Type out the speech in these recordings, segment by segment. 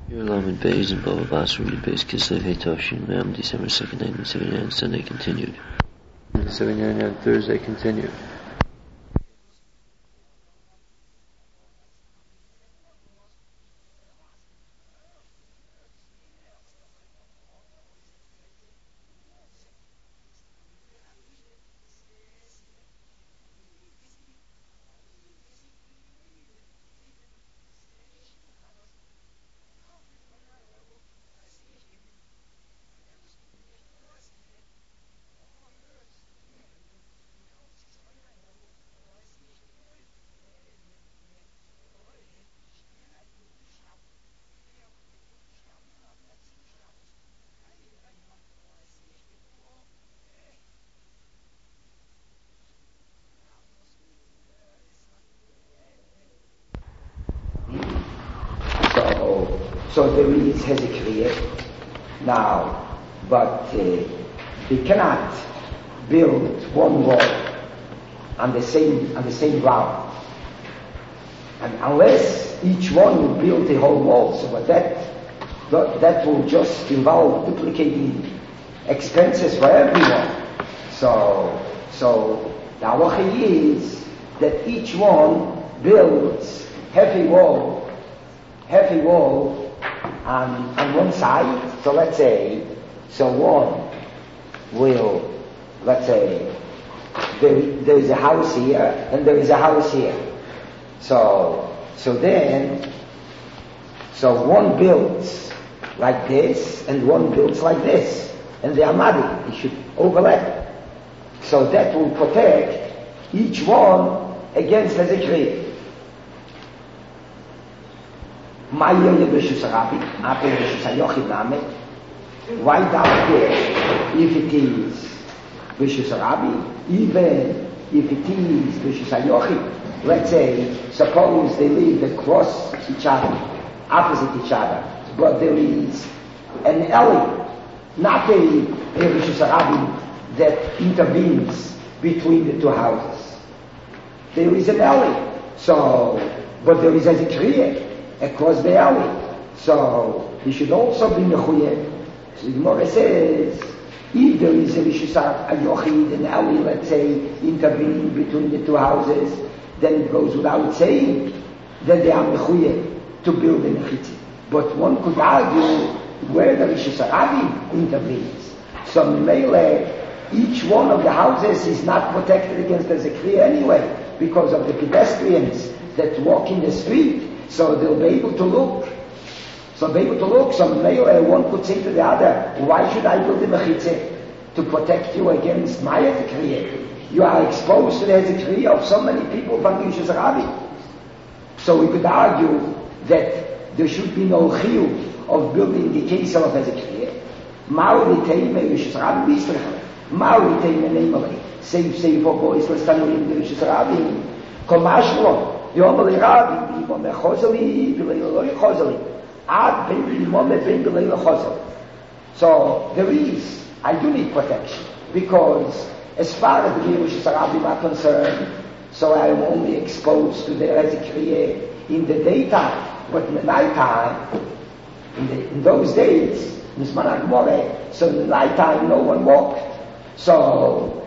Your Lamed Beis and Baba Basra Beis Kislev Hetoshin Mem December 2nd, 1979. Sunday continued. 79 Thursday continued. So there is Hezekiah now, but they cannot build one wall on the same ground, and unless each one will build a whole wall. So that will just involve duplicating expenses for everyone. So the halacha is that each one builds heavy wall on one side. So let's say, one will, let's say, there is a house here and there is a house here. So one builds like this and one builds like this, and they are muddy. They should overlap. So that will protect each one against Hezekiah. Why down there, if it is Bishus Rabbi, even if it is Bishus Ayochid, let's say, suppose they live across each other, opposite each other, but there is an alley, not a Bishus Rabbi that intervenes between the two houses. There is an alley, but there is a Zikriya across the alley. So he should also be mechuyeh. So the Gemara says, if there is a Rishus Ayochid, an alley, let's say, intervening between the two houses, then it goes without saying that they are mechuyeh to build a mechitzi. But one could argue where the Rishus Rabbi intervenes. So Mele, each one of the houses is not protected against the Zekriya anyway, because of the pedestrians that walk in the street. So they'll be able to look. So one could say to the other, why should I build a mechitze? To protect you against my Hezekiah. You are exposed to the Hezekiah of so many people from Rishus Rabbi. So we could argue that there should be no chiyuv of building the case of Hezekiah. Ma'uri teime Rishus Rabbi b'Yisrael. Ma'uri teime neimali. Save for boys, let's stand in the Rishus Rabbi. Komashlo. יום לרבי, בימום חוזלי, בלילה לא חוזלי. עד בין בימום בין בלילה חוזלי. So there is, I do need protection, because as far as the Rishus Rabbi are concerned, so I am only exposed to the Hezekiah in the daytime, but in the nighttime, in those days, in the nighttime no one walked. So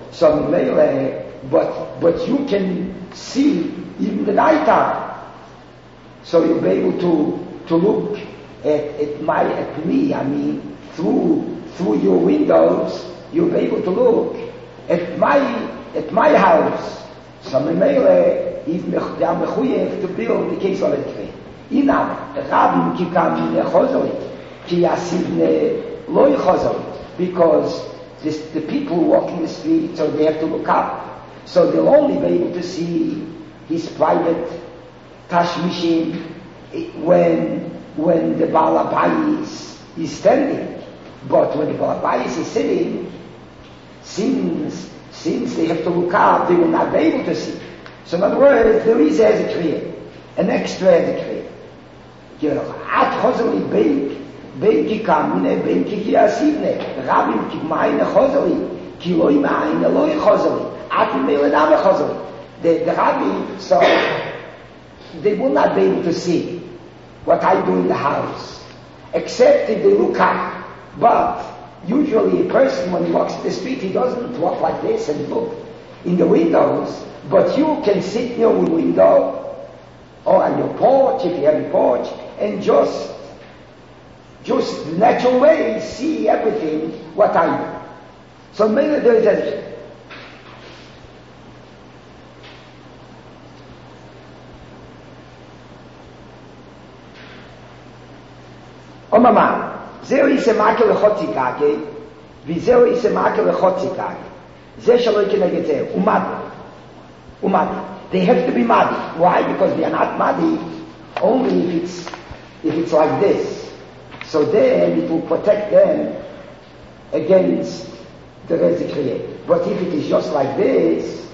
but you can see even the night time. So you'll be able to look at me, through your windows, you'll be able to look at my house. So Memele is mechuyev to build the case of it. Inam, Rabim kikam nechozoli, ki yasid loy chozoli, because the people who walk in the street, so they have to look up. So they'll only be able to see his private tashmishim when the Baal Habayis is standing. But when the Baal Habayis is sitting, since they have to look up, they will not be able to see. So in other words, there is Hezekiah, an extra Hezekiah. At chozeli bein ki kamine, bein ki yasivne, rabim ki ma'ine chozeli, ki loi ma'ine loi chozeli, at mele name chozeli. The Rabbi, so they will not be able to see what I do in the house. except if they look up. But usually a person, when he walks in the street, he doesn't walk like this and look in the windows, but you can sit near the window or on your porch, if you have a porch, and just the natural way see everything what I do. So maybe there is a Mama, zero is a makel lechotzikage, v'zero is a makel lechotzikage. Ze shaloi keneged umadi. They have to be madi. Why? Because they are not madi only if it's like this. So then it will protect them against the rezikriye. But if it is just like this,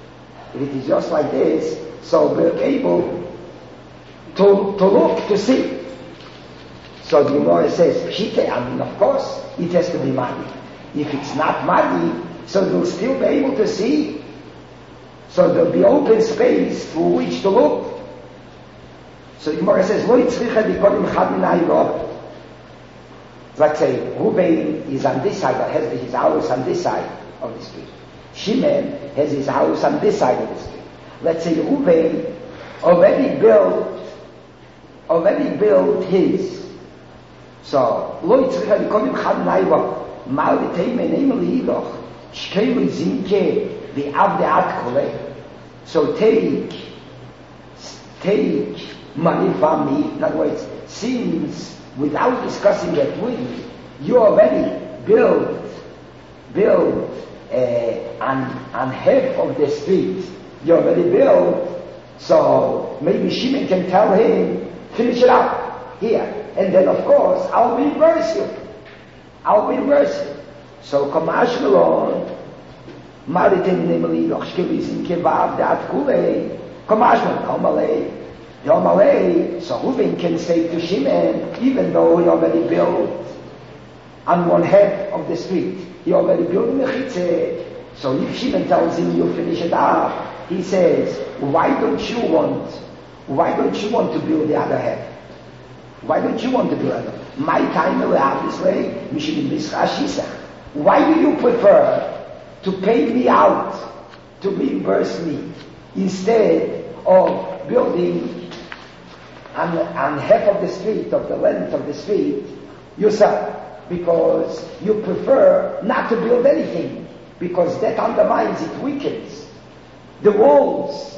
so we're able to look, to see. So the Gemara says, Pshite, of course, it has to be madi. If it's not madi, so they'll still be able to see. So there'll be open space through which to look. So the Gemara says, Lo yitzricha dikodim chad minai rob. Let's say, Reuben is on this side, has his house on this side of the street. Shimon has his house on this side of the street. Let's say Reuben already built his. So, lo yitzricha dikodim chad minai rob. Mal v'teime neim li'idoch. Shkeilu zinke v'av de'at koleh. So take money from me. In other words, since without discussing that with me, you already build on half of the street. You already built. So maybe Shimon can tell him, finish it up here, and then of course I'll reimburse you. So Kamash Malon, Maritim Nemeli, Lochkevizin Kevav, that Kule, Kamash Malon, Yomalei, so Reuben can say to Shimon, even though he already built on one half of the street, he already built in the Chitze. So if Shimon tells him you finish it up, he says, why don't you want to build the other half? Why don't you want to build it? My time obviously, why do you prefer to pay me out, to reimburse me, instead of building on half of the street, of the length of the street, yourself? Because you prefer not to build anything, because that undermines, it weakens the walls,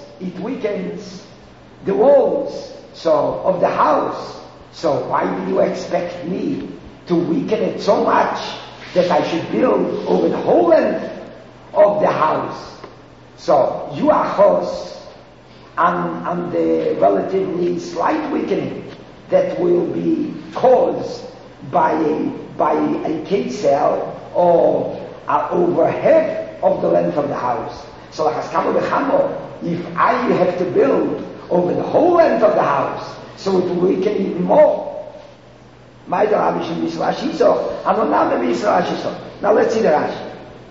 so, of the house. So why do you expect me to weaken it so much that I should build over the whole length of the house? So you are chos on the relatively slight weakening that will be caused by a K-cell or over half of the length of the house. So if I have to build over the whole length of the house, so it will weaken even more. Now let's see the Rashi.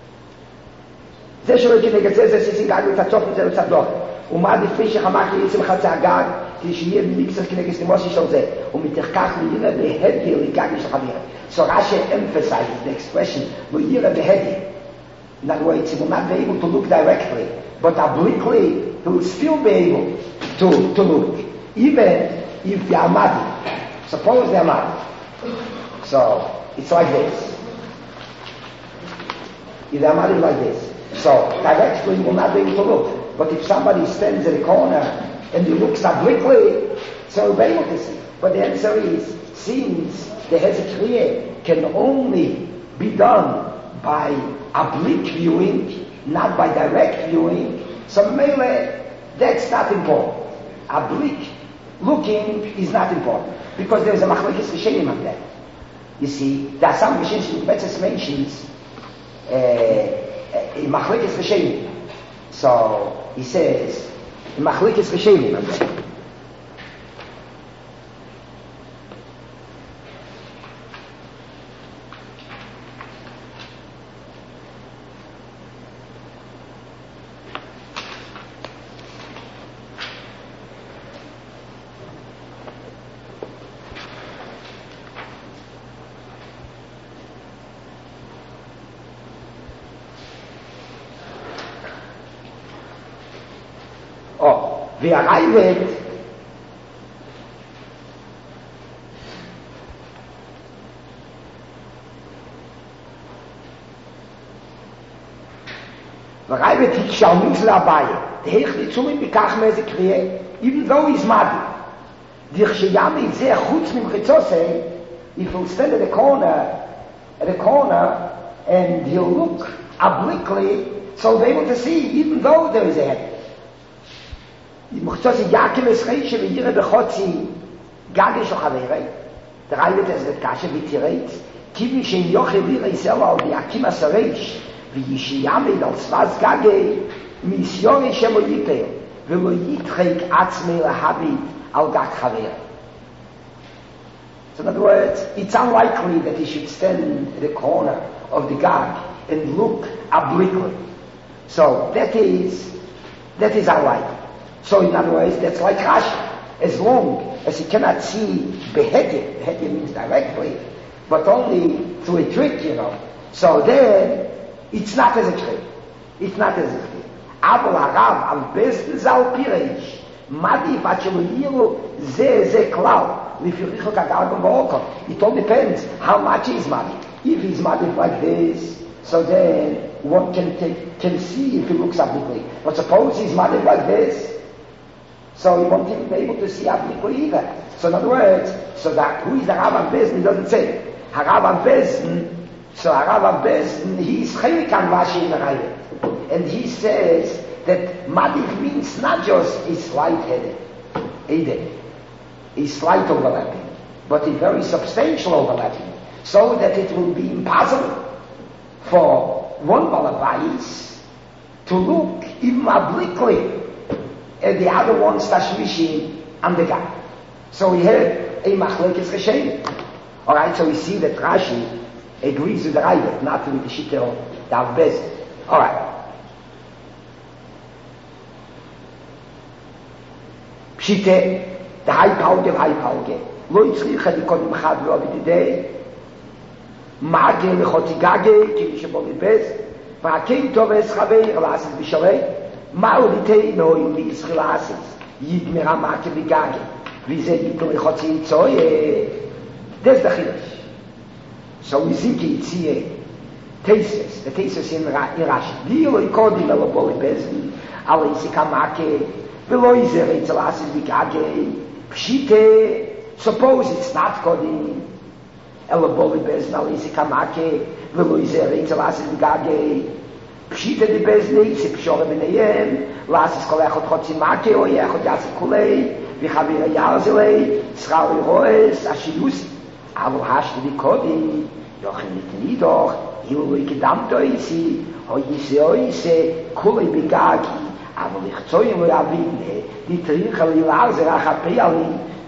זה שלא כנגד זה סיסים גג ותצוף את זה לצדוק. ומה לפי שחמק ליצם חצי הגג, כדי שיהיה מיקסר כנגד סנימוסי של זה. ומתחכך לירה בהדגר לגג של חבירה. So Rashi emphasizes the expression, לירה בהדגר. In other words, he will not be able to look directly, but obliquely, he will still be able to look. Even if they are muddy. Suppose they are muddy. So, it's like this. If they are muddy like this. So, directly you will not be able to look. But if somebody stands in a corner and he looks obliquely, so he'll be able to see. But the answer is, since the Hezekiah can only be done by oblique viewing, not by direct viewing, so maybe that's not important. Oblique looking is not important, because there is a machlekes rishonim on that. You see, there are some rishonim which Betzes mentions machlekes rishonim. So he says machlekes rishonim on that. והרייבד, והרייבד הקשרנות לבעיה, דהיך ניצורים בכך מאיזה קריאה, even though he's mad. דרך שימי זה חוץ ממחיצוסי, if he'll stand at a corner, and he'll look obliquely, so they'll be able to see, even though there is a head. ממחיצוסי יקים אסחי שבירה בחוצי גגש או חברי, דרייבת אז לתקשה ותירץ, כיוון שהם יוכל לירה יסלו על ביקים הסרש, וישיעמד על סבאז גגי, מיסיורי שלו ייפר, ולא יתחק עצמי להביט על גג חבר. So in other words, it's unlikely that he should stand at the corner of the gag and look obliquely. So that is unlikely. So in other words, that's like Rashi. As long as he cannot see beheaded means directly, but only through a trick, So then, it's not as a trick. It's not as a trick. אבל הרב על בסט זל פירש, מעדיף עד שלא יהיה לו זה כלל, לפי ריחוק הגלגל באוקו. It all depends how much he's מעדיף. If he's מעדיף like this, so then one can see if he looks obliquely. But suppose he's מעדיף like this, so he won't even be able to see obliquely either. So in other words, so that who is the Rav on Bezdin, he doesn't say. Harav on Bezdin, so Harav on Bezdin, he's chelik on Rashi in the Raya. And he says that Madif means not just a slight-headed, a slight overlapping, but a very substantial overlapping, so that it will be impossible for one Balabais to look even obliquely at the other one's tashmishim and the guy. So we have a machlekes Rishonim. Alright, so we see that Rashi agrees with the Raya, not with the Shittah of the Avbez. Alright. Pshite, the high pauge, lo yitzricha di kodim chad lo avididei, ma'age lechotigage, ki mishabo libez, v'akein tov es chavei, relasis bisharei, ma'oditei no yim li yitzrilasis, yigmera ma'ake vigage, v'ze yigmera lechotzi yitzoye. That's the chidush. So we see ki yitziyeh, the thesis in Rashi. Di lo yikodim elabo libez, ala yisika ma'ake, suppose it's not Kodim, Elaboli Bezna, Lisikamake, Veloizer, Elasis Vigage, Pshite de Bezni, Sipshore Benayem, Lasis Kolechot Hotzimake, or Yachot Yasikule, Vichavira Yazele, Srali Roes, Ashidus, Alu Hashti Kodim, Yochin Nidoch, Hilukidamtoisi, Hoyise, Kule Bigagi. אבל יחצויים להבין, נתריך על ילעזר החפי עלי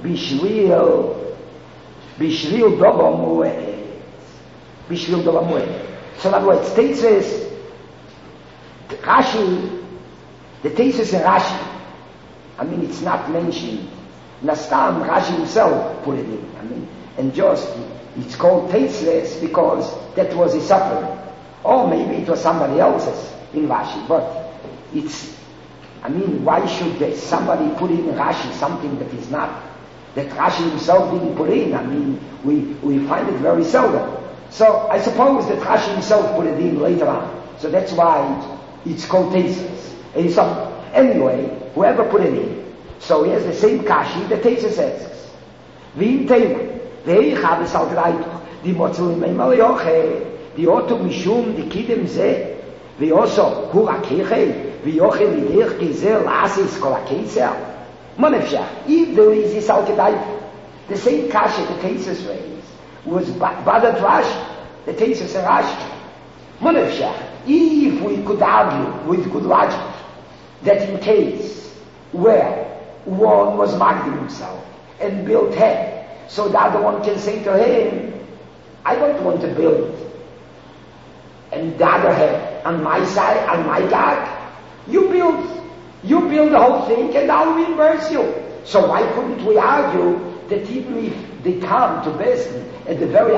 בשביל דובה מועד. בשביל דובה מועד. So in other words, thesis, Rashi, the thesis in Rashi, I mean, it's not mentioned. Nastam, Rashi himself put it in. I mean, and just, it's called thesis because that was his suffering. Or maybe it was somebody else's in Rashi, but it's, I mean, why should somebody put in Rashi something that is not, that Rashi himself didn't put in? I mean, we find it very seldom. So I suppose that Rashi himself put it in later on. So that's why it's called thesis. Anyway, whoever put it in, so he has the same kashi that thesis asks. V'im teilu, ve'ich habes al greituch, di motzu imei malioche, di otu mishum, di kidem ze, ve'oso hu rakeche, ויוכל לידך גזר לעשיס כל הקיסר. מה נפשך? If there is this Al-Kedai, the same kasha the thesis raised was Badat Rashi, the thesis in Rashi. מה נפשך? If we could argue with good logic that in case where one was magdim himself and built head, so the other one can say to him, I don't want to build, and the other head on my side, on my gag, you build the whole thing and I'll reimburse you. So why couldn't we argue that even if they come to Bezdin at the very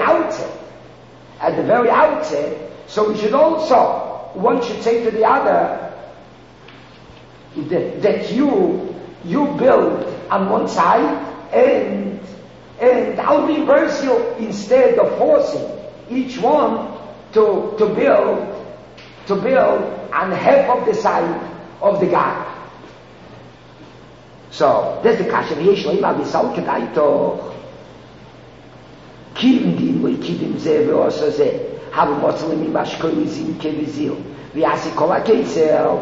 outset, so we should also, one should say to the other that you you build on one side, and I'll reimburse you instead of forcing each one to build on half of the side of the guy. So, that's the kasha. V'yesh leima v'sal kedai toch. Kivim din v'kivim zeh v'osa zeh. Havu motzlim imashkoi zim kevizil. V'yasi kol ha-keitzel.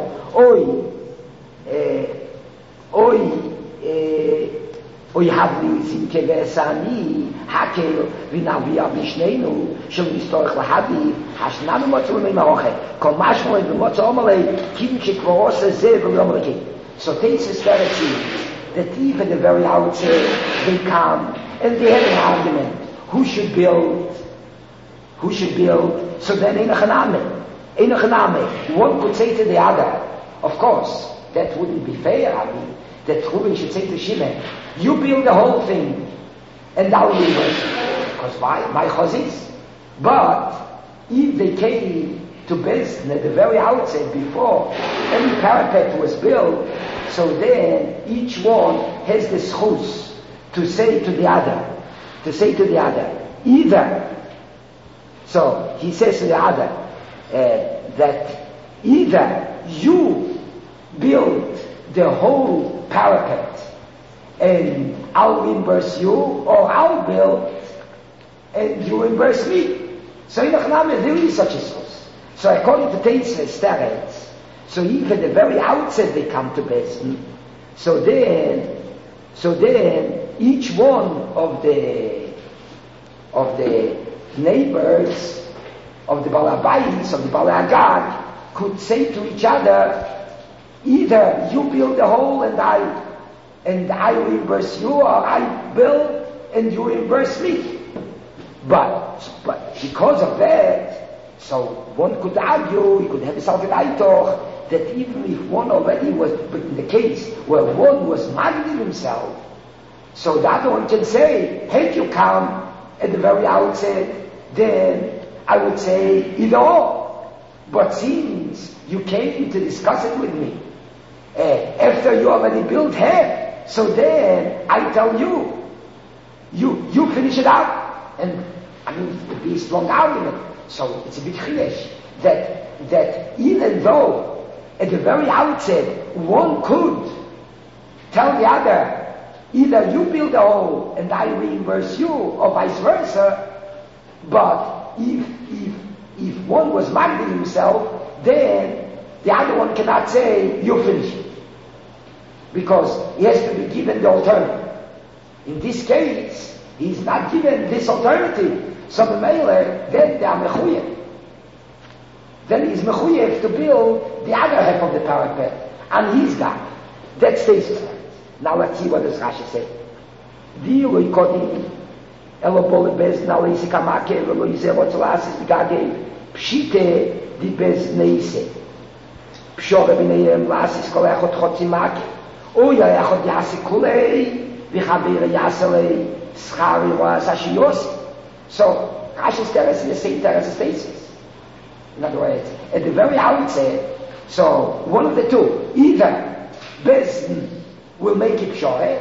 Oy havli zim kevesani. Hakel v'navia v'shneinu. Shel mistorach l'hadi. Hashnanu motzlim imaroche. Kol mashmoy v'motzo omalei. Kivim shekvorosa zeh v'yomreki. So Teisus sees that even the very outset they come and they have an argument. Who should build? So then Einachaname. One could say to the other, of course, that wouldn't be fair. I mean, that Reuben should say to Shimon, you build the whole thing and I'll reimburse you. Because why? My chazis. But if they came to Bezdin at the very outset before any parapet was built, so then each one has the schus to say to the other, either. So he says to the other that either you build the whole parapet and I'll reimburse you, or I'll build and you reimburse me. So in Achnam there is such a schus. So according to Teisus Teretz, so even the very outset they come to Bezdin. So then each one of the neighbors of the Balabais, of the Balagad, could say to each other, either you build the whole and I reimburse you, or I build and you reimburse me. But because of that, so one could argue, he could have a salvadaitoch, that even if one already was, but in the case where one was minding himself, so the other one can say, had you come at the very outset, then I would say either or. But since you came to discuss it with me, after you already built half, so then I tell you finish it up. And I mean, it would be a strong argument. So it's a bit chilesh that even though at the very outset one could tell the other, either you build a hole and I reimburse you, or vice versa, but if one was minding himself, then the other one cannot say you finish it, because he has to be given the alternative. In this case, he's not given this alternative. So the Mele, then they are mechuyev. Then he's mechuyev to build the other half of the parapet on his guy. That stays there. Now let's see what does Rashi say. Di'u kodim elo bole bez na leisi kamake velo yizeh rotzelasis b'gagei pshite di bez neise pshore b'neihem lasis kol echot chotzimake oya echot yasi kulei v'chabir yaselei schari roas ashiyosi. So Rashi's teres is the same teres as Teisus. In other words, at the very outset, so one of the two, either Bezdin will make it pshore.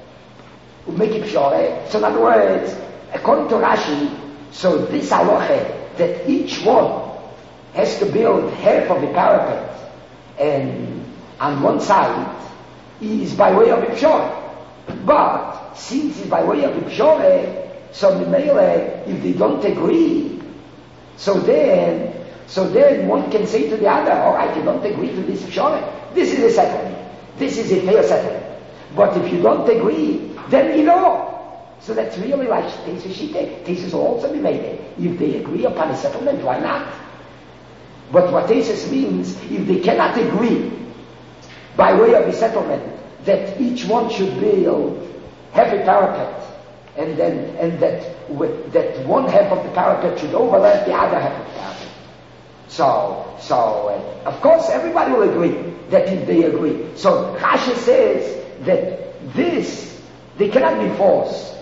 So in other words, according to Rashi, so this halacha that each one has to build half of the parapet, and on one side is by way of pshore. But since it's by way of pshore, so if they don't agree, so then one can say to the other, all right, you don't agree to this pshore. This is a settlement. This is a fair settlement. But if you don't agree, then you know. So that's really like Teisus Shite. Teisus will also be made. If they agree upon a settlement, why not? But what Teisus means, if they cannot agree by way of a settlement that each one should build half a parapet, and that one half of the parapet should overlap the other half of the parapet. So of course everybody will agree that if they agree. So Rashi says that this, they cannot be forced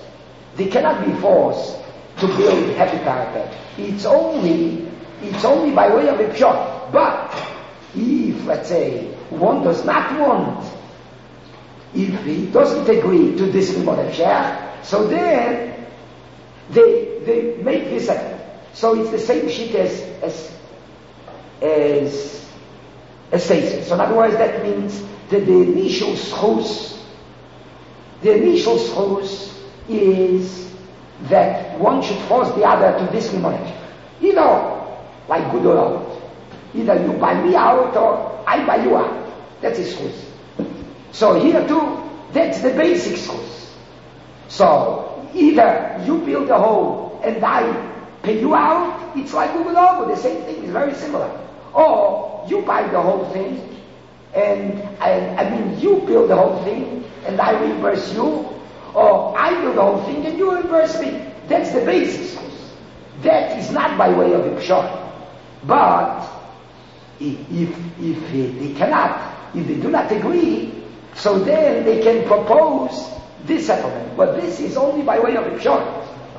to build half a parapet. It's only by way of a pshor. But if, let's say, one does not want, if he doesn't agree to this limud hafshech, so then they make this settlement. So it's the same sheet as Seiser. So in other words, that means that the initial schus is that one should force the other to this limud hafshech. Like good or old. Either you buy me out or I buy you out. That's his schus. So here too, that's the basic schus. So either you build a hole and I pay you out, it's like good or old. The same thing is very similar. Or you buy the whole thing and you build the whole thing and I reimburse you, or I build the whole thing and you reimburse me. That's the basic schus. That is not by way of pshor. But if they do not agree, so then they can propose this settlement. But this is only by way of pshor.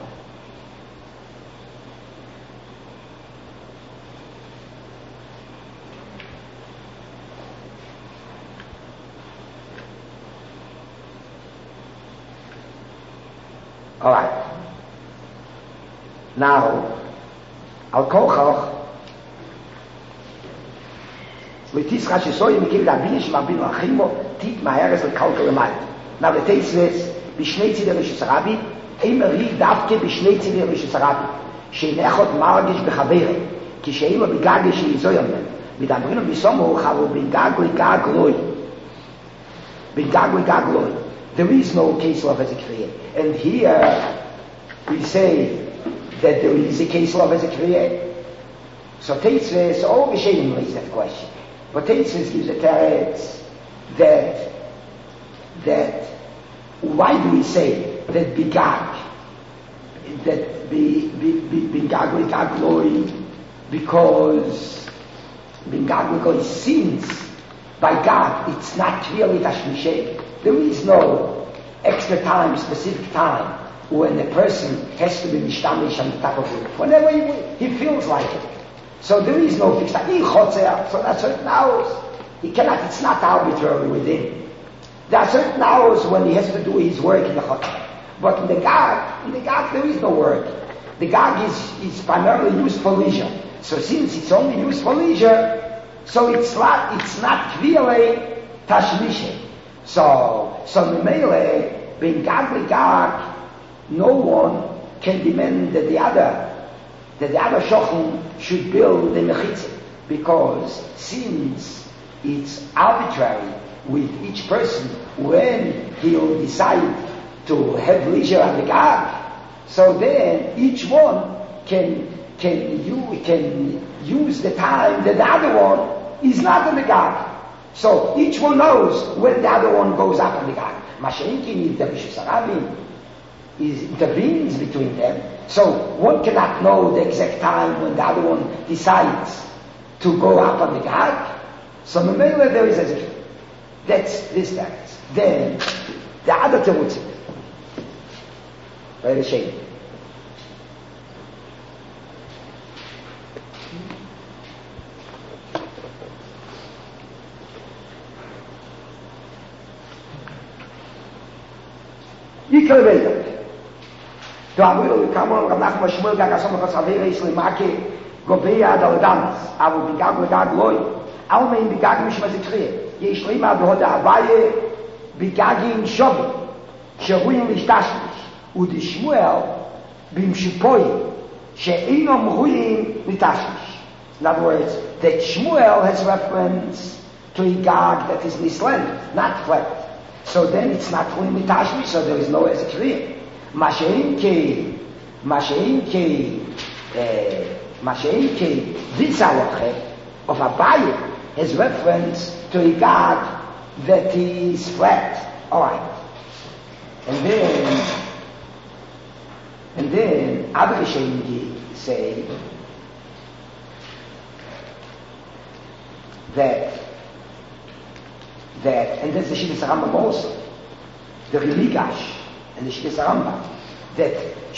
All right. Now, al kochach, Litis Rashisoy Mikil Rabinish Mabino Achimo Tit Maheres Kalkel Mai. Now the text says Bishnei Tzidei Rishus Rabbi Eimer Ri Davke Bishnei Tzidei Rishus Rabbi Sheinechot Margish Bechavere Ki Sheimo Bigage Sheizoyom Midabrino Bisomo Chavu Bigagoi Gagloi Bigagoi Gagloi. There is no case law as a create. And here we say that there is a case law as a create. So Teitz says, all Geshem raised that question. But Teitz gives a teretz that why do we say that Bigag, that Bigag Gagloi, because Bigag sins by God, it's not clearly Tashmishay. There is no extra time, specific time, when the person has to be mishtamish on the top of it. Whenever he feels like it. So there is no fixed time. So at certain hours, he cannot, it's not arbitrary within. There are certain hours when he has to do his work in the chotzer. But in the Gag there is no work. The Gag is primarily used for leisure. So since it's only used for leisure, so it's not clearly tashmishe. So Memele, being Gag Gag, no one can demand that the other shochem should build the mechitza, because since it's arbitrary with each person when he'll decide to have leisure on the Gag, so then each one can use the time that the other one is not on the Gag. So each one knows when the other one goes up on the Gag. Mashenkin, if the Rishus Harabim intervenes between them, so one cannot know the exact time when the other one decides to go up on the Gag. So Memele there is a zikr. That's this text. Then the other terutzim. Very shame. Yikol Veilak. To Amril, Kamon, Rav Nachman Shmuel, Gagasom, Chasavera, Islimake, Gobea, Daldamas, Avu Bigag, Bigag, Loi, Almein Bigag, Mishma Zikriye, Yeshlima, Behoda, Avaye, Bigagin, Shobi, Sheruim, Lishtashmish, Udi Shmuel, Bim Shipoi, She'inom Ruim, Litashmish. In other words, that Shmuel has reference to a Gag that is misleading, not flat. So then it's not Ruim, Litashmish, so there is no Zikriye. Masheinke, this halacha of Abaye has reference to a Gag that is flat. Alright. And then other Sheinke say that and that's the Shittas Rambam also, the Riligash and the Shittas Rambam, that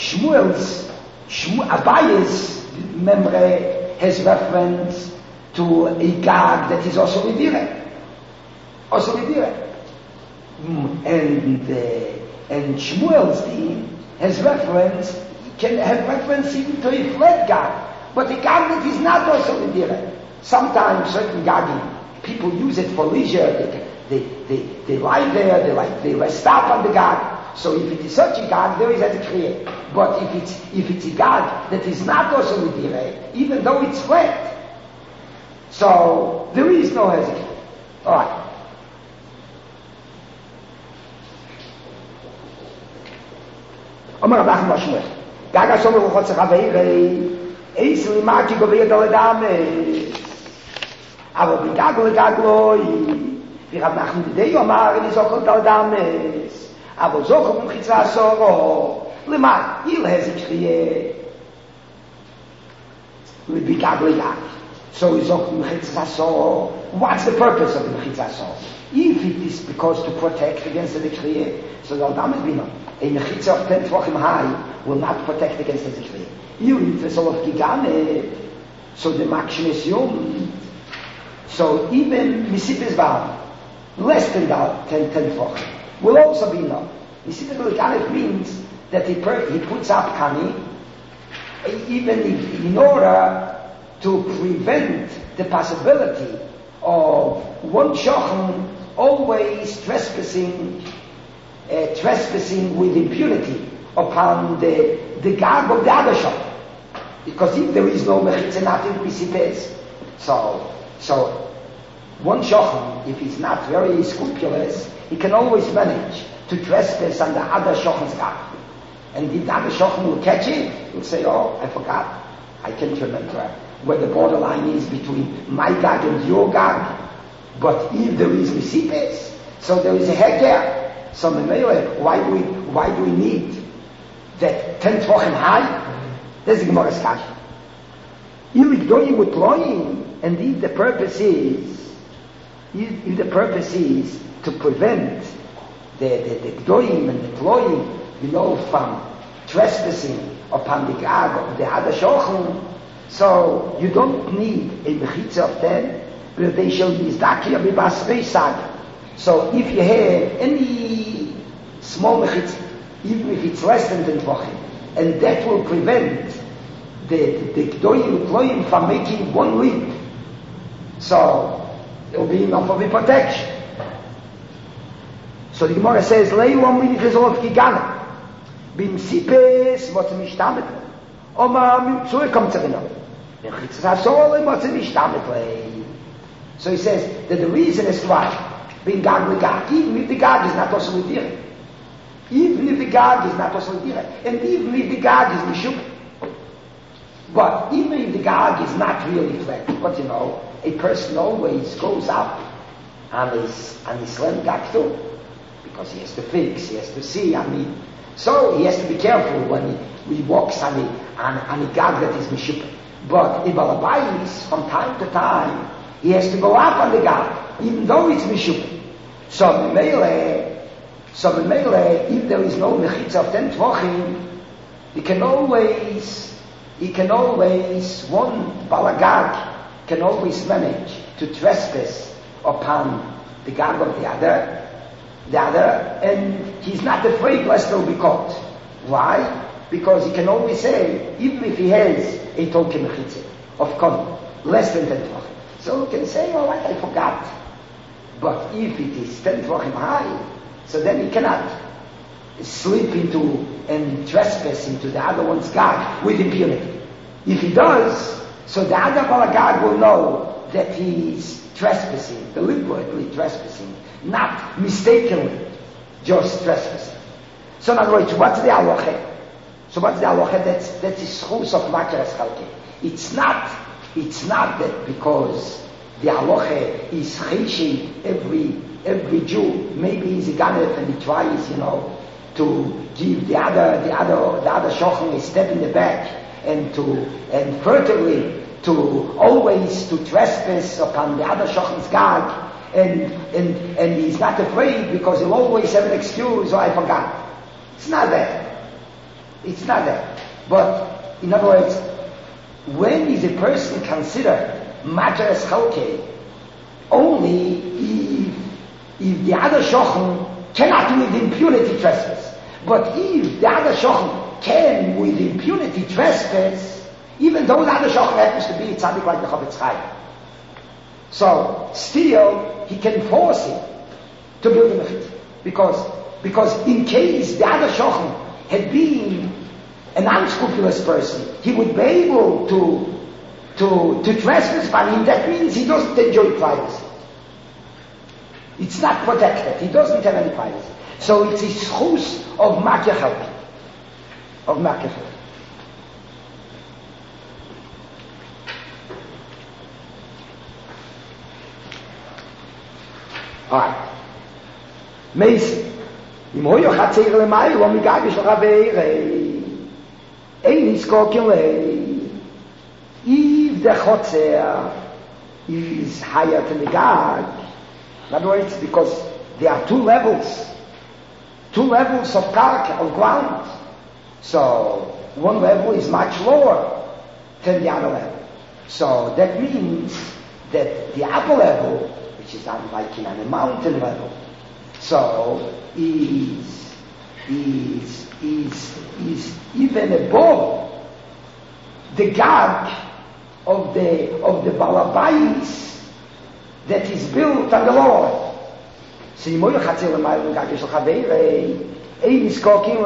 Abaye's memory has reference to a Gag that is also Vidire. And Shmuel's Din has reference, can have reference even to a flat gag, but the gag that is not also in there. Sometimes certain gagging, people use it for leisure, they lie there, they rest up on the gag. So if it is such a gag, there is a decree. But if it's a gag that is not also in there, even though it's flat, so there is no hesitation. Alright. אומר רב נחמן בר שמואל, גג השומר רוחות צריך ואירי, איס לימקי גובי ידו לדמס, אבל בגג לגג לוי, ורב נחמן די אומר, אני זוכר את לדמס, אבל זוכר ממחיצה עשורו, למה? איל הזיק חייה, ובגג לגג. So he's talking Mechitzah. What's the purpose of the Mechitzah? If it is because to protect against the decree, so the Adam is been a Mechitzah of 10 Tvachim high will not protect against the decree. Even if it's all of Giganet, so the Makshim is Yom. So even Misipis Val, less than that, 10 Tvachim, will also be enough. Misipis Giganet means that he puts up Kani, even if in order to prevent the possibility of one shochem always trespassing with impunity upon the gag of the other shochem. Because if there is no mechitza, nothing misipes. So one shochem, if he's not very scrupulous, he can always manage to trespass on the other shochem's gag. And if the other shochem will catch it, he'll say, oh, I forgot. I can't remember where the borderline is between my gag and your gag. But if there is misipes, so there is a heker. So why do we need that 10 Tvachim high? That's the Gemara's kasha. Ilik doyi with loyim, and if the purpose is to prevent the gdoyim and the tloyim, from trespassing upon the gag of the other shochem. So you don't need a mechitza of 10, but they shall be zdakia b'bas peisag. So if you have any small mechitza, even if it's less than 10 tvachim, and that will prevent the gdoyim tloyim from making one leap, so it will be enough of a protection. So the Gemara says, "Lei one minute is all of gigana, bim sipes what mishtamet, oma mimtzui kommt zerinah." So he says that the reason is why being gag legag, even if the gag is not also l'direh, even if the gag is not also l'direh, and even if the gag is mishuk, but even if the gag is not really flat, but a person always goes up on his land gag too, because he has to fix, he has to see. So he has to be careful when he walks on a gag that is mishuk. But in Balabais, from time to time, he has to go up on the gag, even though it's mishuk. So Memele, if there is no mechitza of 10 tvachim, he can always, one balagag can always manage to trespass upon the gag of the other, and he's not afraid lest he'll be caught. Why? Because he can always say, even if he has a token mechitza of kon, less than 10 tvachim, so he can say, all right, I forgot. But if it is 10 tvachim high, so then he cannot slip into and trespass into the other one's gag with impunity. If he does, so the other balagag will know that he is trespassing, deliberately trespassing, not mistakenly just trespassing. So in other words, what's the halacha? So what's the halacha? That's the schus of Makeres Chalke. It's not that because the halacha is chesed every Jew, maybe he's a ganef and he tries, to give the other shochem a step in the back and furtively to always to trespass upon the other shochem's gag, and he's not afraid because he'll always have an excuse, I forgot. It's not that. But in other words, when is a person considered Makeres Chalke? Only if the other shochem cannot with impunity trespass. But if the other shochem can with impunity trespass, even though the other shochem happens to be a tzaddik like the Chofetz Chaim, so still he can force him to build a mechitza. Because in case the other shochem had been an unscrupulous person, he would be able to trespass by him. That means he doesn't enjoy privacy. It's not protected. He doesn't have any privacy. So it's his schus of makir helping. Of makir helping. Alright. Meisi. Im hoyo chatzeir lemai lo migagish l'chaveirei. Ein iskokin lei. If the chotzer is higher than the gag, in other words, because there are two levels of karka, of ground. So one level is much lower than the other level. So that means that the upper level, which is like in a mountain level, so is even above the gag of the balabais that is built on the lower. So you moyo chatzel l'mayl gagish l'chaveirei, ein iskokin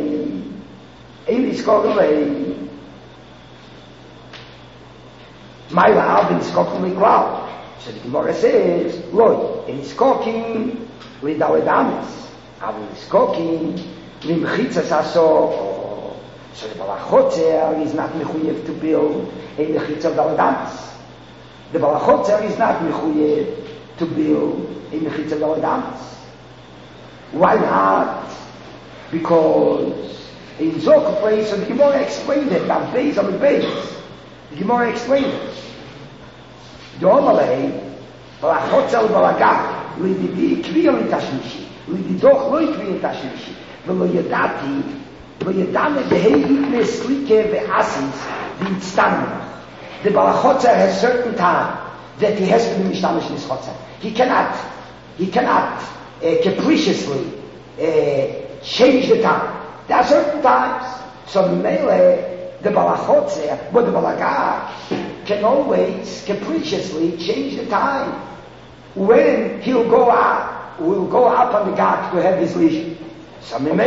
lei, mayla av iskokin l'klal. So the Gemara says, loy, ein iskokin l'daledamis, av iskokin l'mchitzas aso. So the balachotzer is not mechuyev to build a mechitza of daledamis. The balachotzer is not mechuyev to build a mechitza of daledamis. Why not? Because in Zok place, so the Gemara explained it, on the base. The Gemara explained it. The Omalei, balachotzer balagak, l'didi kviyam itashmishi, l'didoch lo kviyam itashmishi, v'lo yadati, v'yadame behei itnes like ve'asis, v'yitztanimach. The balachotzer has certain time that he has to be mishtamish in his chotzer. He cannot capriciously change the time. There are certain times. So the balachotzer, but the balagak can always capriciously change the time when he'll go up on the gag to have his leisure. So the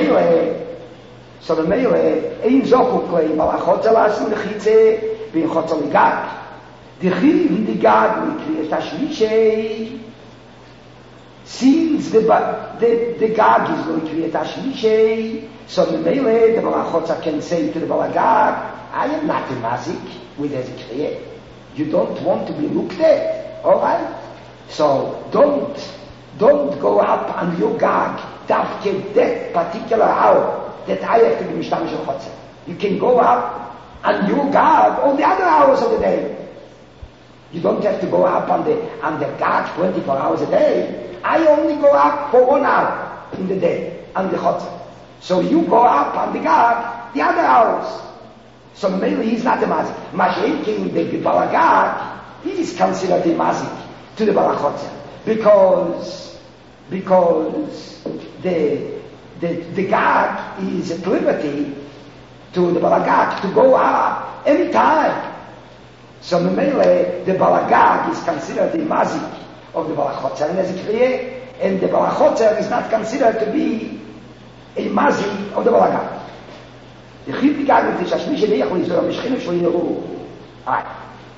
meile ein zoku klei balachotzer lassen mechitze. Bin chotzer gag, the chiv in the gag mikri tashmishay. Since the gag is going to be tashmishay, so the meile the balachotzer can say to the balagag, I am not a mazik with as a kriya. You don't want to be looked at, all right? So don't go up on your gag dafke that particular hour that I have to be mishtamish al chotzer. You can go up and you guard all the other hours of the day. You don't have to go up on the guard 24 hours a day. I only go up for 1 hour in the day on the chotzer. So you go up on the guard the other hours. So maybe he's not a mazik. Mashiach, the balagad, he is considered a mazik to the balachotzer because the gag is at liberty to the balagag to go up any time. So the balagag is considered the mazik of the balachotzer as a kriya, and the balachotzer is not considered to be a mazik of the balagag. The chip gag is shashmish neichli so mishchinu shloinu. Alright.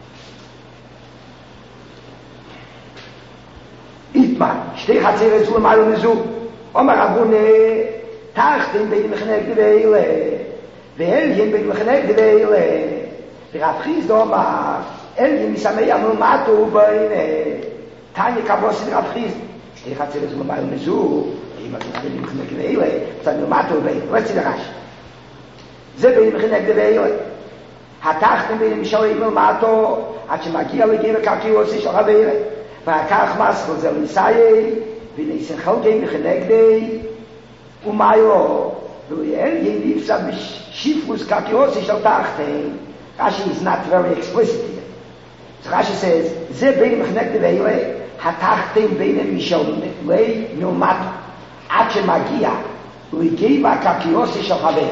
Itman shtei chatzeres zu l'maylo nezu. Omar Abune tachten bei dem Cheneg Deveile. Ve'elien bei dem Cheneg Deveile. V'rafchiz domar elien misamei amulmatu b'ine. Tanya kabosi v'rafchiz. Shtei chatzeres zu l'maylo nezu. Ima bei dem Cheneg Deveile. V'tamulmatu b'ine. Let's see the Rashi. זה בין מחנק דבאילה. התחתם בין משאוי מלמטו, עד שמגיע לגיל הקרקיוסי של חבילה. והכך מסחל זה ליסאי, וניסן חלגי מחנק די, ומיילו, ולאל יניפסה בשיפוס קרקיוסי של תחתם. Rashi is not very explicit here. So Rashi says, זה בין מחנק דבאילה, התחתם בין משאוי מלמטו. עד שמגיע לגבע קקיוסי של חבר.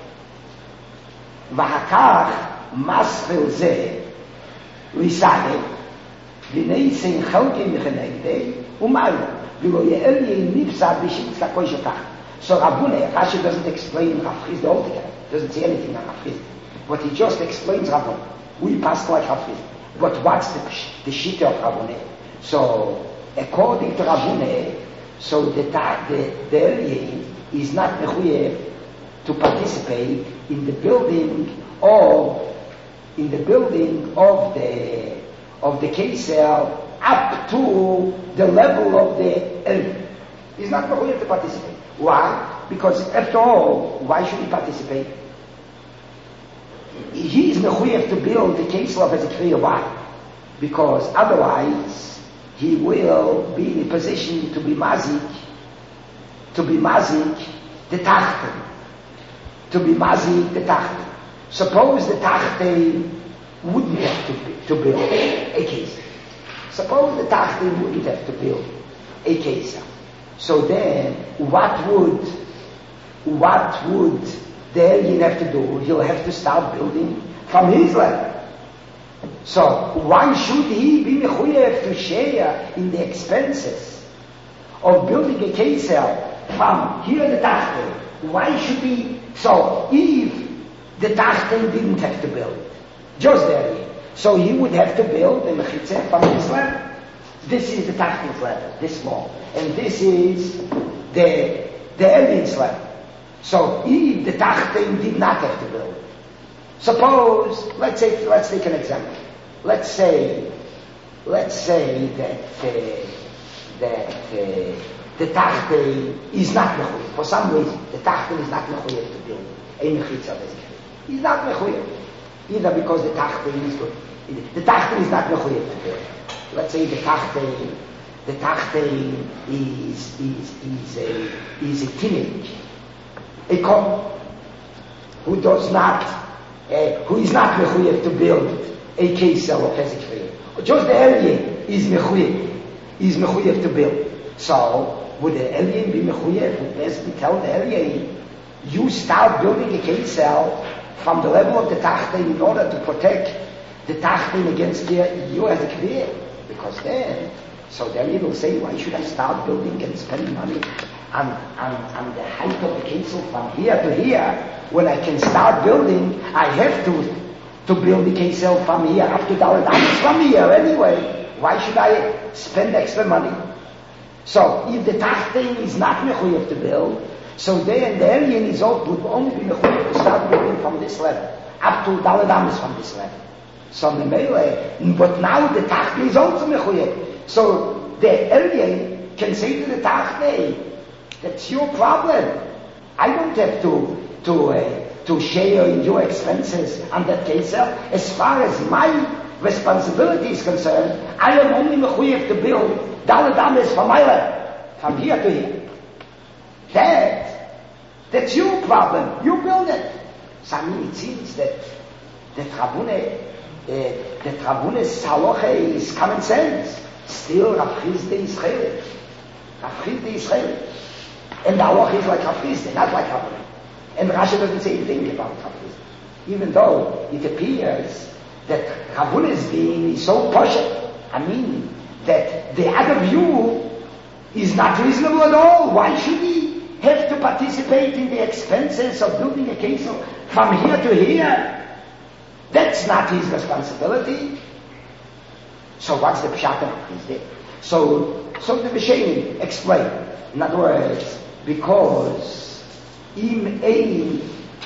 ואחר כך מספר זה לסגל, ונייסן חלקי מכנגדי, ומעלה, ולא יאל נפסד בשיץ לקוי שלך. So Rabune, Rashi doesn't explain Rav Chizda altogether, doesn't say anything on Rav Chizda, but he just explains Rabune. We pass like Rav Chizda. But what's the shita of Rabune? So, according to Rabune, so the Eliyeh is not mechuyev to participate in the building of the Kesel up to the level of the Eliyeh. He's not mechuyev to participate. Why? Because after all, why should he participate? He is mechuyev to build the Kesel of Hezekiah. Why? Because otherwise he will be in a position to be mazik the tachten. Suppose the tachten wouldn't have to build a case. Suppose the tachten wouldn't have to build a case. So then, what would the alien have to do? He'll have to start building from his level. So why should he be mechuyev to share in the expenses of building a Kesel from here to Tachten? Why should he? So if the Tachten didn't have to build, just there, so he would have to build the mechitzah from this level. This is the Tachten's level, this small, and this is the alien's level. So if the Tachten did not have to build, suppose, let's take an example. Let's say that the Tachten is not mechuyev. For some reason, the Tachten is not mechuyev to build a mechitzah. He's not mechuyev, either because the Tachten is good. The Tachten is not mechuyev to build. Let's say the Tachten is a teenage, a couple who is not mechuyev to build a Kesel of Hezekiah. Just the alien is mechuyev to build. So would the alien be mechuyev? Would basically tell the alien, you start building a Kesel from the level of the Tachten in order to protect the Tachten against you as a Kvir? Because then, so the alien will say, why should I start building and spend money on the height of the Kesel from here to here, when I can start building? I have to build the Kesel from here up to Dalet Amos from here anyway. Why should I spend extra money? So if the Tachten is not mechuyev to build, so then the alien would only be mechuyev to start building from this level up to Dalet Amos from this level. So but now the Tachten is also mechuyev. So the alien can say to the Tachten, that's your problem. I don't have to share in your expenses on that Kesel. As far as my responsibility is concerned, I am only mechuyev to build Dalet Amos from my level, from here to here. That's your problem. You build it. So I mean, it seems that Rabune's halacha is common sense. Still, Rav Chizda is chaylik. And the halacha is like Rav Chizda, not like Rabune. And Rashi doesn't say anything about Rav Chizda, even though it appears that Rabune's being is so poshut. I mean, that the other view is not reasonable at all. Why should he have to participate in the expenses of building a Kesel from here to here? That's not his responsibility. So what's the pshat of Chizda? So the Rishonim explain. In other words, because im ein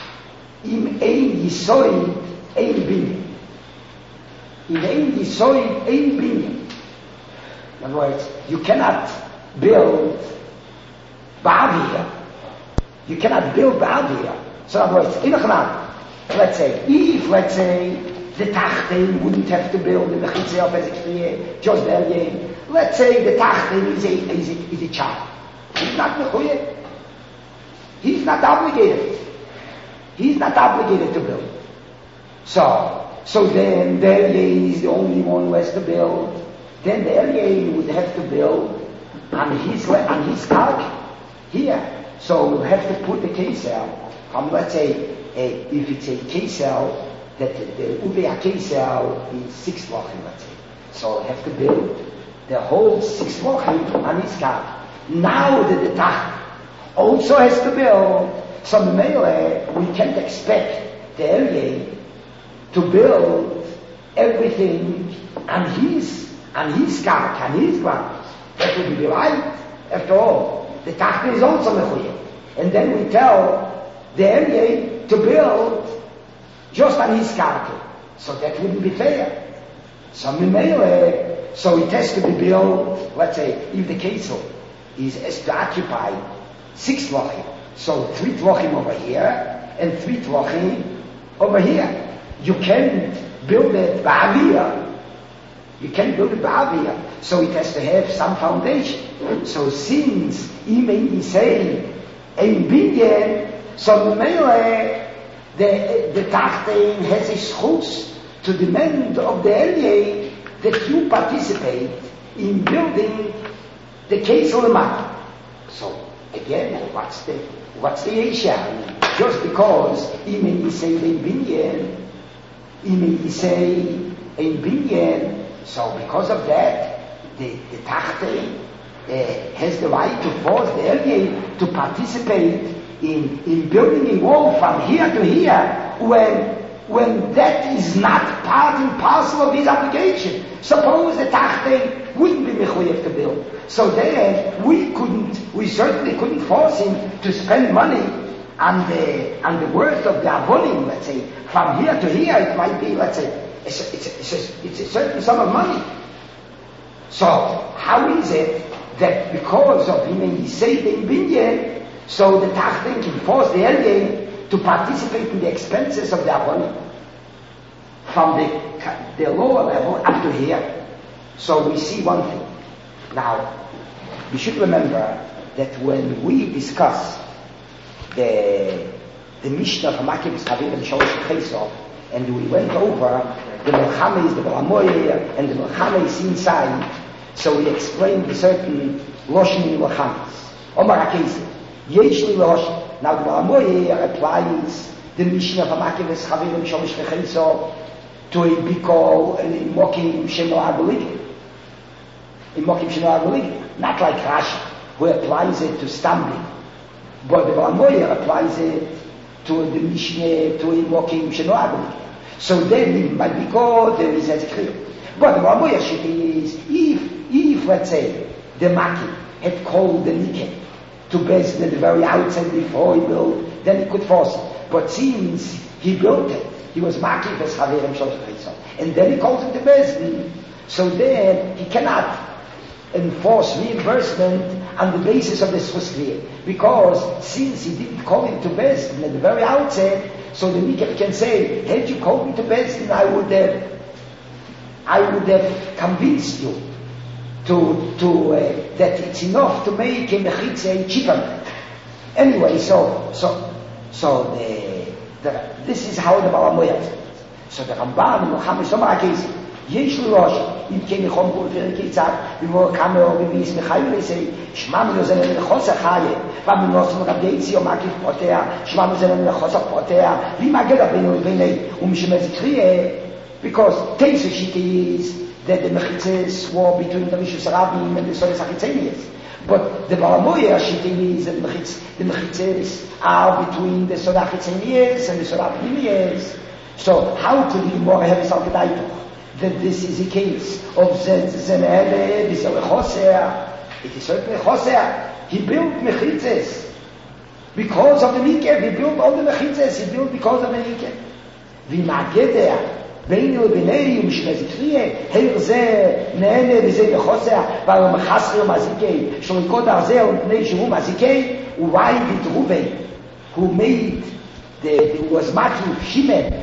yisoid ein binyan. Im ein yisoid ein binyan. In other words, you cannot build ba'aviyah. You cannot build ba'aviyah. So in other words, let's say the Tachten wouldn't have to build the mechitzah of Hezekiah, just the alien. Let's say the Tachten is a child. He's not mechuyev. He's not obligated. He's not obligated to build. So then the alien is the only one who has to build. Then the alien would have to build on his karka. here. So we'll have to put the K-cell from, let's say, if it's a K-cell, that the Uvea K-cell is 6 Wochen, let's say. So we'll have to build the whole 6 Wochen on his car. Now the Tach also has to build some Mele. We can't expect the Elie to build everything on his car, on his grounds. That would be right. After all, the Tach is also Mechuyah. And then we tell the Elie to build just on his car. So that wouldn't be fair. So it has to be built, let's say, if the castle is to occupy 6 Tvachim, so 3 Tvachim over here, and 3 Tvachim over here. You can't build it ba'aviyah. You can't build it ba'aviyah. So it has to have some foundation. So since you say ein binyan, so the Tachtein has a schutz to demand of the Elie that you participate in building the case of the matter. So again, what's the issue? Just because even you say in binyan, so because of that, the Tachtein has the right to force the Elie to participate in building a wall from here to here when that is not part and parcel of his obligation. Suppose the Tachtein wouldn't be mechuyev to build. So then we certainly couldn't force him to spend money on the worth of the avonim, let's say. From here to here it might be, let's say, it's a certain sum of money. So how is it that because of him and he saved in binyan, so the Tachtein can force the Elie to participate in the expenses of the avonim from the lower level up to here? So we see one thing. Now, we should remember that when we discuss the Mishnah from Akiv Chavir and Shalosh Chesov, and we went over the Melchames, the Balamoyer, and the Melchames inside, so we explained a certain Loshin in Melchames. Omar HaKesef, Yesh Li Loshin. Now the Balamoyer applies the Mishnah from Akiv Chavir and Shalosh Chesov to a Biko and a Mokim Sheno Agolig. In Mokim Sheno Agolig, not like Rashi, who applies it to stumbling. But the Balamoyer applies it to the Mishnah, to a Mokim Sheno Agolig. So then, by Biko, there is a clear. But the Balamoyer Shiti is, if, let's say, the Maki had called the Niket to Bezdin at the very outset before he built, then he could force it. But since he built it, he was Maki for Chaverim Shalosh, and then he calls him to Bezdin, so then he cannot enforce reimbursement on the basis of the Swiss because since he didn't call him to Bezdin at the very outset, so the Niket can say, had you called me to Bezdin, I would have convinced you that it's enough to make a mechitza cheaper. Anyway, so this is how the Balamoyer says. So the Ramban in Melchames Omar HaKesef, Yesh Li Rosh, Im Ken Yichom Bur Fer Kitzad, Bimor Kameo Bivis Mechayu Lesei, Shmam Yozen Lechosa Chaye, Vam Nosim Rab Yeitzi Yom Akif Potea, Shmam Yozen Lechosa Potea, Vimaged Abenu Benei, Shemez Kriye, because Teisa Shiti is that the mechitzes were between the Rishus Rabim and the Solis Achitzenias. But the Balamoyer Shiti is that the mechitzes are between the Solis Achitzenias and the Solis Rabim. So how could the Gemara have a Salkedaituch that this is a case of Zenele, Bisele Choser? It is certainly Choser. He built mechitzes because of the Nikeh. He built all the mechitzes. He built because of the Nikeh. V'mageder ביני וביני ומשמז קריה, היר זה נהנה וזה בחוסר, והוא מחסר מזיקי, שליקוד הזה ומפני שהוא מזיקי, ובאי בתרובי, who made who was Maki Shimon,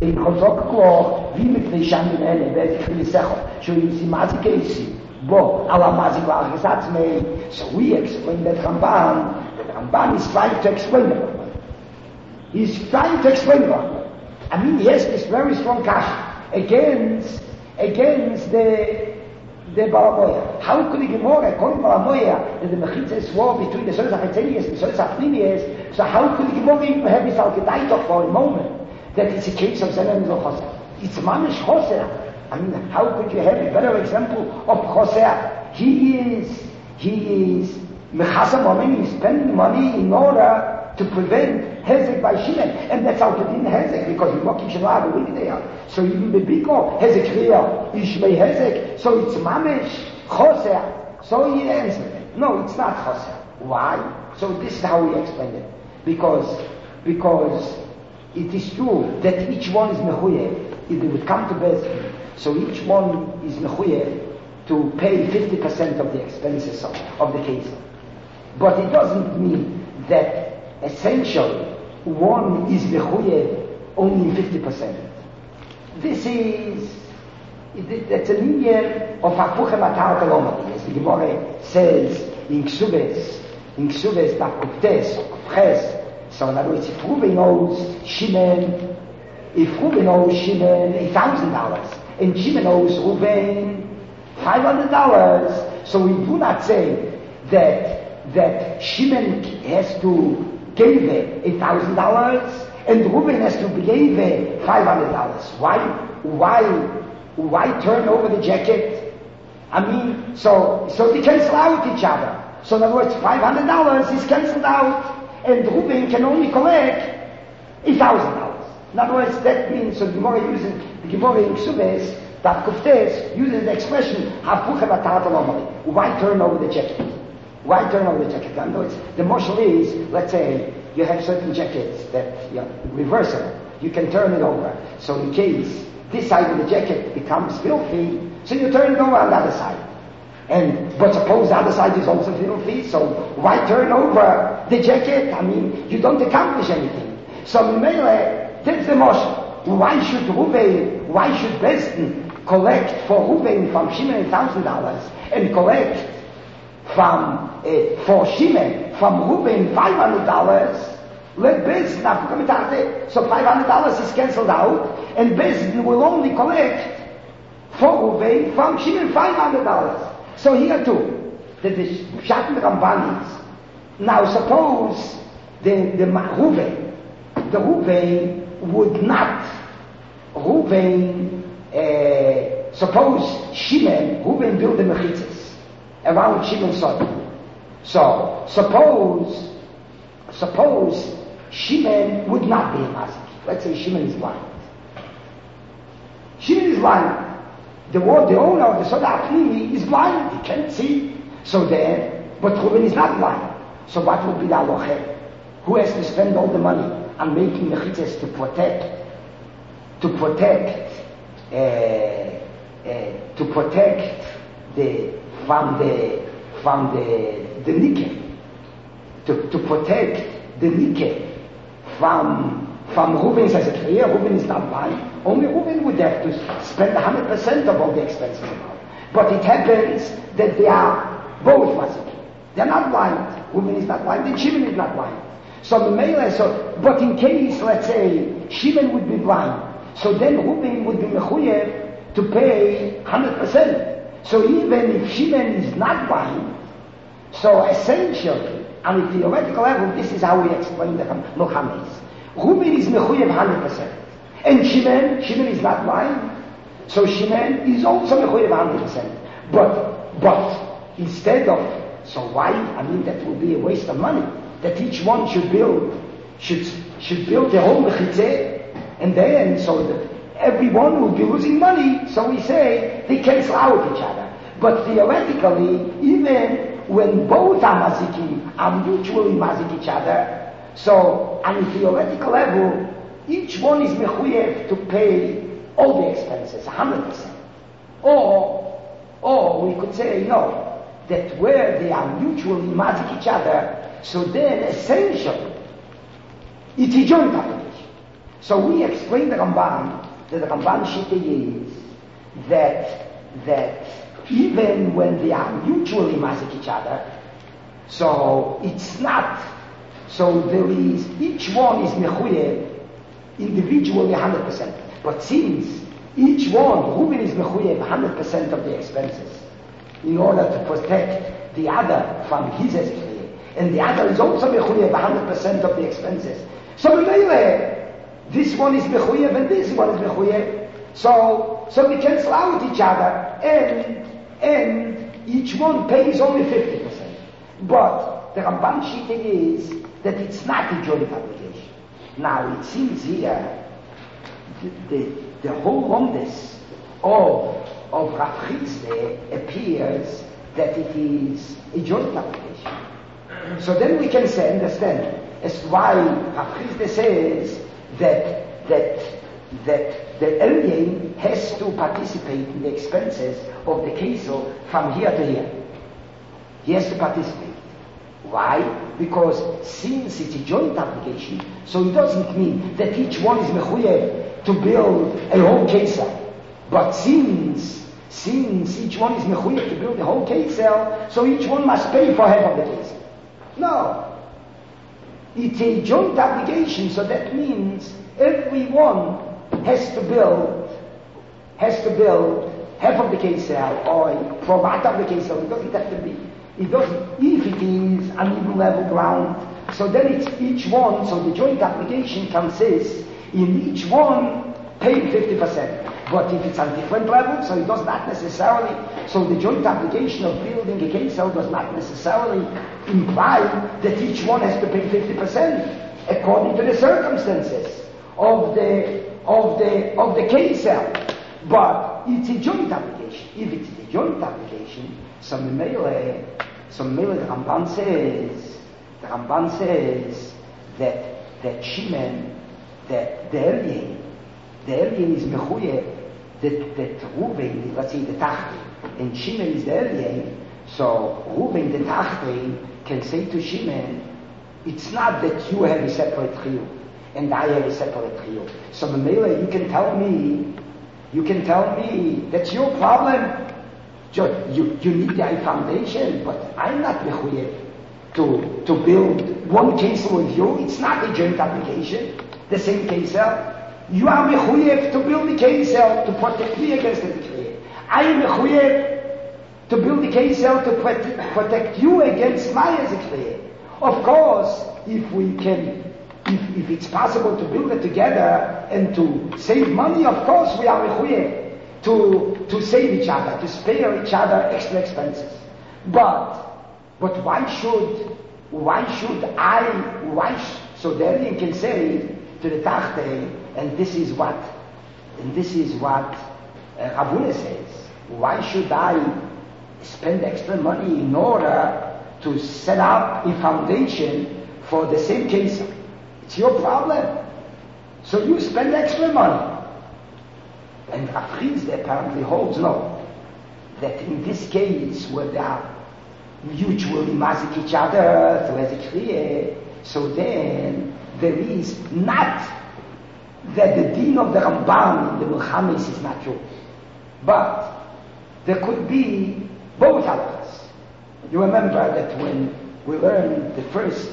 in Chazok Kloch, wie mit Risham in Ene, wer sich will Secho, so you see Mazik Casey, Bo, Allah Mazik Al Gesatz made, so we explain that Ramban is trying to explain the Ramban. He's trying to explain the Ramban. I mean, he has this very strong kasha against the Balamoya. How could the Gemara, according to Balamoya, that the Mechitza is war between the Solis HaChetenius and the Solis HaPnimius, so how could the Gemara even have this Al-Kedaitach for a moment? That it's a case of Zenem Zol Choser. It's Manish Choser. I mean, how could you have a better example of Choser? He is Mechasam money, he's spending money in order to prevent Hezek by Shimon. And that's how to din Hezek, because he's walking Shalad a week there. So even the Biko, Hezek here, Ishmei Hezek, so it's Manish Choser. So he answered it. No, it's not Choser. Why? So this is how he explained it. Because it is true that each one is mechuyev. If they would come to Bezin, so each one is mechuyev to pay 50% of the expenses of the case. But it doesn't mean that essentially one is mechuyev only 50%. That's an Indian of Hapuchem Atar Kalomati, as the Gemara says in Ksubes, Dakuktes, Kufches. So in other words, if Reuben owes Shimon $1,000, and Shimon owes Reuben $500, so we do not say that Shimon has to give $1,000 and Reuben has to give $500. Why turn over the jacket? I mean, so they cancel out each other. So in other words, $500 is cancelled out. And Reuben can only collect $1,000. In other words, that means, so the Gemara in Ksubes, that Kuftes uses the expression, why turn over the jacket? Why turn over the jacket? In other words, the moshel is, let's say, you have certain jackets that reversible. You can turn it over. So in case this side of the jacket becomes filthy, so you turn it over on the other side. But suppose the other side is also filthy, so why turn over the jacket? I mean, you don't accomplish anything. So Mele, that's the Moshe. Why should Beston collect for Reuben from Shimon $1,000 and collect for Shimon from Reuben $500? Let Beston, so $500 is cancelled out, and Beston will only collect for Reuben from Shimon $500. So here too, the Shat Ramban is. Now suppose the Reuven would not, suppose Reuven built the mechitzas around Shimon's son. So suppose Shimon would not be a mazik. Let's say Shimon is blind. The owner of the Soda Apnimi is blind, he can't see. So then, but Reuven is not blind. So what would be the halacha? Who has to spend all the money on making mechitzas to protect the Nike, to protect the Nike from Reuven? Says it here, Reuven is not blind. Only Reuven would have to spend 100% of all the expenses. But it happens that they are both mazik. They're not blind. Reuven is not blind, and Shimon is not blind. But in case, let's say, Shimon would be blind, so then Reuven would be mechuyev to pay 100%. So even if Shimon is not blind, so essentially, on a theoretical level, this is how we explain the Mohammed. Reuven is mechuyev 100%. And Shimon is not blind, so Shimon is also mechuyev 100%. But instead of, so why? I mean, that will be a waste of money. That each one should build their own mechitzeh, and then so that everyone will be losing money. So we say they cancel out each other. But theoretically, even when both are mazikim, are mutually mazik each other, so on a theoretical level, each one is mechuyev to pay all the expenses, 100%. Or we could say, no, that where they are mutually mazik each other, so then essentially, it's a joint application. So we explain the Ramban, that the Ramban Shitta is that even when they are mutually mazik each other, so it's not, so there is, each one is mechuyev individually 100%. But since each one, Reuben is mechuyev 100% of the expenses in order to protect the other from his hezekiyah, and the other is also mechuyev 100% of the expenses. So this one is mechuyev and this one is mechuyev. So we cancel out each other, and each one pays only 50%. But the Ramban Shitta is that it's not a joint obligation. Now it seems here the whole longest of Rav Chisda appears that it is a joint obligation. So then we can understand as why Rav Chisda says that the Elyon has to participate in the expenses of the Kesel from here to here. He has to participate. Why? Because since it's a joint obligation, so it doesn't mean that each one is mechuyev to build a whole Kesel. But since each one is mechuyev to build a whole Kesel, so each one must pay for half of the Kesel. No. It's a joint obligation, so that means everyone has to build half of the Kesel or a prorata of the Kesel. It doesn't have to be. It doesn't, if it is uneven level ground, so then it's each one, so the joint obligation consists in each one paying 50%. But if it's on different levels, so it does not necessarily, so the joint obligation of building a Kesel does not necessarily imply that each one has to pay 50% according to the circumstances of the Kesel. But it's a joint obligation. If it's a joint obligation, so Memele the Ramban says that Shimon, that the Elyon is mechuyev, that Reuven, let's say the Tachtein, and Shimon is the Elyon, so Reuven the Tachtein can say to Shimon, it's not that you have a separate chiyuv and I have a separate chiyuv. So Memele, you can tell me that's your problem. You need the foundation, but I'm not mechuyev to build one Kesel with you. It's not a joint obligation. The same Kesel. You are mechuyev to build the Kesel to protect me against the decree. I am mechuyev to build the Kesel to protect you against my decree. Of course, if it's possible to build it together and to save money, of course we are mechuyev to save each other, to spare each other extra expenses. But why should so the Elyon can say to the Tachtein, and this is what Rav Huna says, why should I spend extra money in order to set up a foundation for the same case? It's your problem. So you spend extra money. And Rav Chisda apparently holds no, that in this case where they are mutually mazik each other through hezekiyah, so then there is not that the din of the Ramban in the Milchamis is not true, but there could be both halachas. You remember that when we learned the first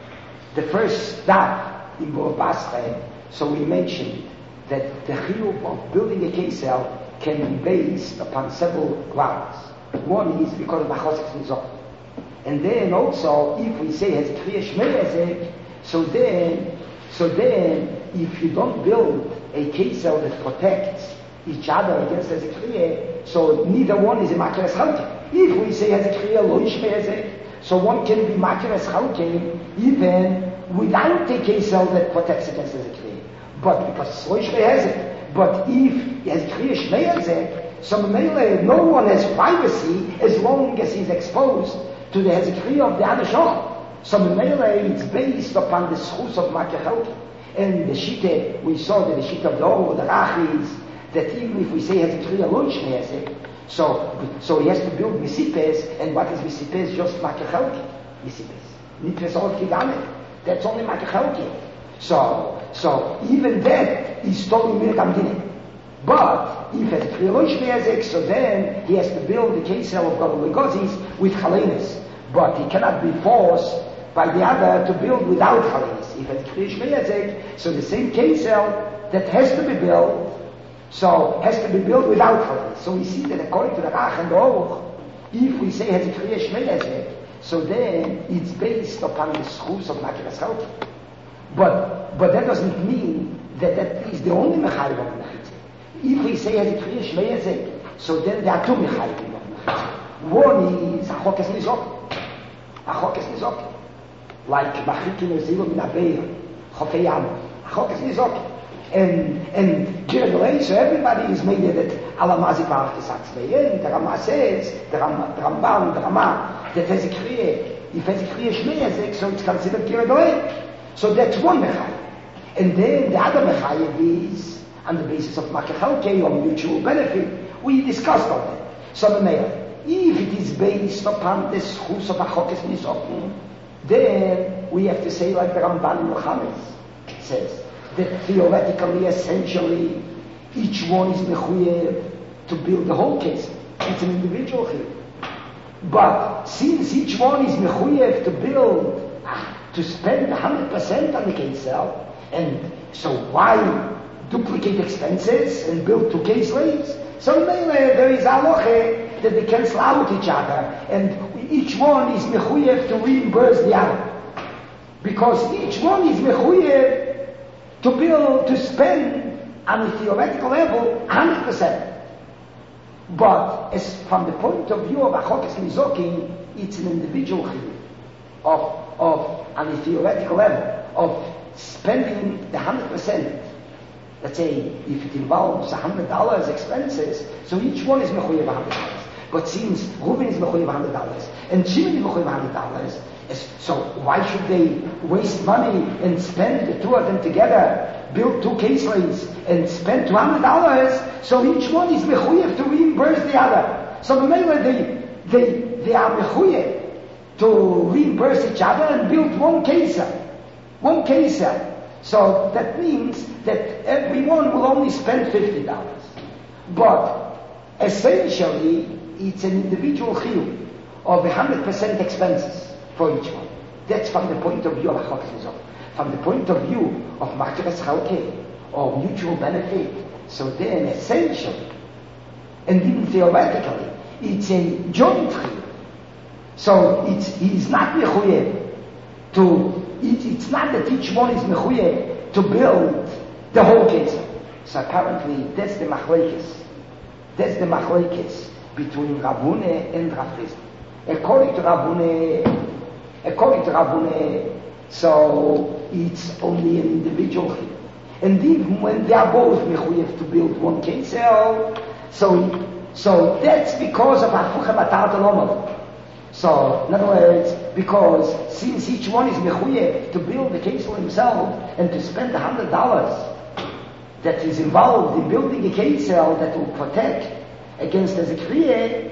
daf in Bor Basra, so we mentioned that the chiyuv of building a Kesel can be based upon several grounds. One is because of Achosek Nizot. And then also, if we say Hezekiyah Shmei Hezek, so then if you don't build a Kesel that protects each other against Hezekiyah, so neither one is a Makir Eschalke. If we say Hezekiyah Lo Shmei Hezek, so one can be Makir Eschalke even without a Kesel that protects against Hezekiyah. But because Sloish Hezek, but if Hezekiyah Shmei Hezek, so no one has privacy as long as he's exposed to the Hezekiyah of the other Shach. So it's based upon the schus of Makir Chalki. And the Shita, we saw that the Shita of the Oro, the Rachis, that even if we say Hezekiyah Lo Shmei Hezek, so he has to build Misipes, and what is Misipes? Just Makir Chalki. Misipes. Nitves Ot Kigamet. That's only Makir Chalki. So So even that is totally minhag amdina. But if it's Krilosh Be'ezek, so then he has to build the Kesel of Gadol Legozis with Chalenis. But he cannot be forced by the other to build without Chalenis. If it's Krilosh Be'ezek, so the same Kesel that has to be built, so has to be built without Chalenis. So we see that according to the Rach and the Oruch, if we say has a Krilosh Be'ezek, so then it's based upon the schus of Makiras Chalke. But that doesn't mean that is the only Mechayiv of Mechitza. If we say as a Kriya Shmeyezek, so then there are two Mechayim of Mechitza. One is Achokes Nizok. Achokes Nizok. Like Machikin Ezilo Min Abeir, Chofeyam. Achokes Nizok. And generally, so everybody is made that Alamazi Parach Tesatzmeyen, the Rama says, the Ramban, the Rama, that has a Kriya. If has a Kriya Shmeyezek, so it's considered Kiradolei. So that's one Mechayim. And then the other Mechayim is on the basis of Makachalke or mutual benefit. We discussed on that. So if it is based upon the schus of Achokes Nizok, then we have to say like the Ramban in Yochanes says, that theoretically, essentially, each one is mechuyev to build the whole case. It's an individual here. But since each one is mechuyev to build, to spend 100% on the case, and so why duplicate expenses and build two case lanes? So there is halacha that they cancel out each other, and each one is mechuyev to reimburse the other, because each one is mechuyev to build, to spend on a theoretical level 100%. But as from the point of view of Achokes Nizokim, it's an individual chiyuv of on a theoretical level of spending the 100%. Let's say if it involves $100 expenses, so each one is mechuyev $100. But since Reuven is mechuyev $100 and Shimon is mechuyev $100, so why should they waste money and spend the two of them together, build two case lanes and spend $200? So each one is mechuyev to reimburse the other. So the way they are mechuyev to reimburse each other and build one case. So that means that everyone will only spend $50. But essentially, it's an individual chiyuv of 100% expenses for each one. That's from the point of view of Achokes Nizok. From the point of view of Makiras Chalke, or mutual benefit, so then essentially, and even theoretically, it's a joint chiyuv. So he's not mechuyev to. It's not that each one is mechuyev to build the whole case. So apparently, that's the machlekes. That's the machlekes between Rav Huna and Rav Chizda. According to Rav Huna, so it's only an individual thing. And even when they are both mechuyev to build one case, so that's because of Hafucha Matat Olomov. So, in other words, because since each one is mechuyev to build the case for himself and to spend $100 that is involved in building a case that will protect against the kriya,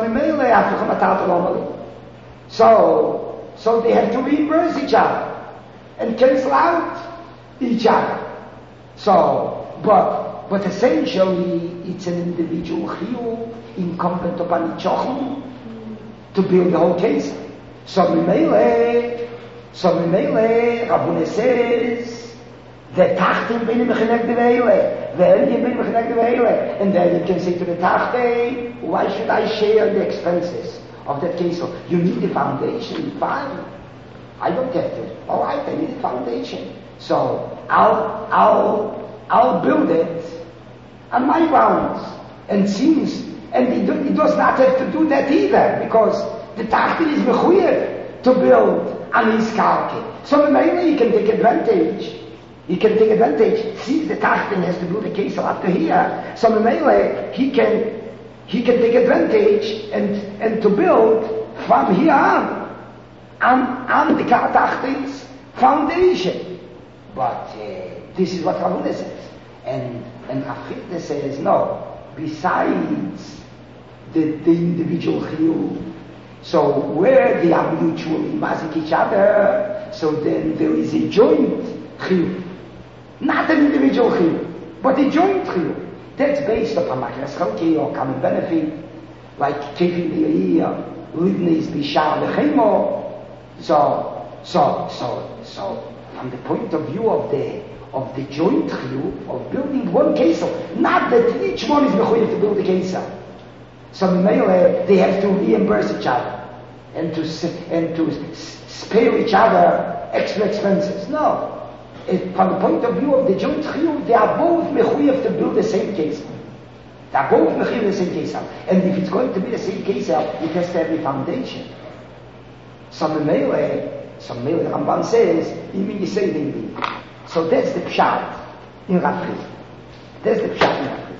so they have to reimburse each other and cancel out each other. So, but essentially, it's an individual chiyuv incumbent upon each other to build the whole case. So Mimele, Rav Huna says, the Tachtim bin mechineg de veile, the Elyon bin mechineg de veile, and then you can say to the Tachtim, why should I share the expenses of that case? So you need the foundation, fine. I don't have to. All right, I need the foundation. So I'll build it on my grounds, and since. And he does not have to do that either, because the Tachtin is mechuyev to build on his karke. So maybe he can take advantage. Since the Tachtin has to build a case up to here, so maybe he can take advantage and to build from here on the Tachtin's foundation. But this is what Rav Huna says, and Rav Chizda says no. Besides the individual chiyuv, so where they are mutually mazik each other, so then there is a joint chiyuv. Not an individual chiyuv, but a joint chiyuv. That's based upon machnas chalki or common benefit, like kefin b'yiyah, livnis b'shar l'chemo. So, from the point of view of the joint chiyuv, of building one kesel, not that each one is mechuyev to build a kesel. So they have to reimburse each other and to spare each other extra expenses. No. From the point of view of the joint chiyuv, they are both mechuyev to build the same kesel. They are both mechuyev the same kesel. And if it's going to be the same kesel, it has to have a foundation. Some Ramban says, even you say they be. So that's the pshat in Rav Chizda. That's the pshat in Rav Chizda.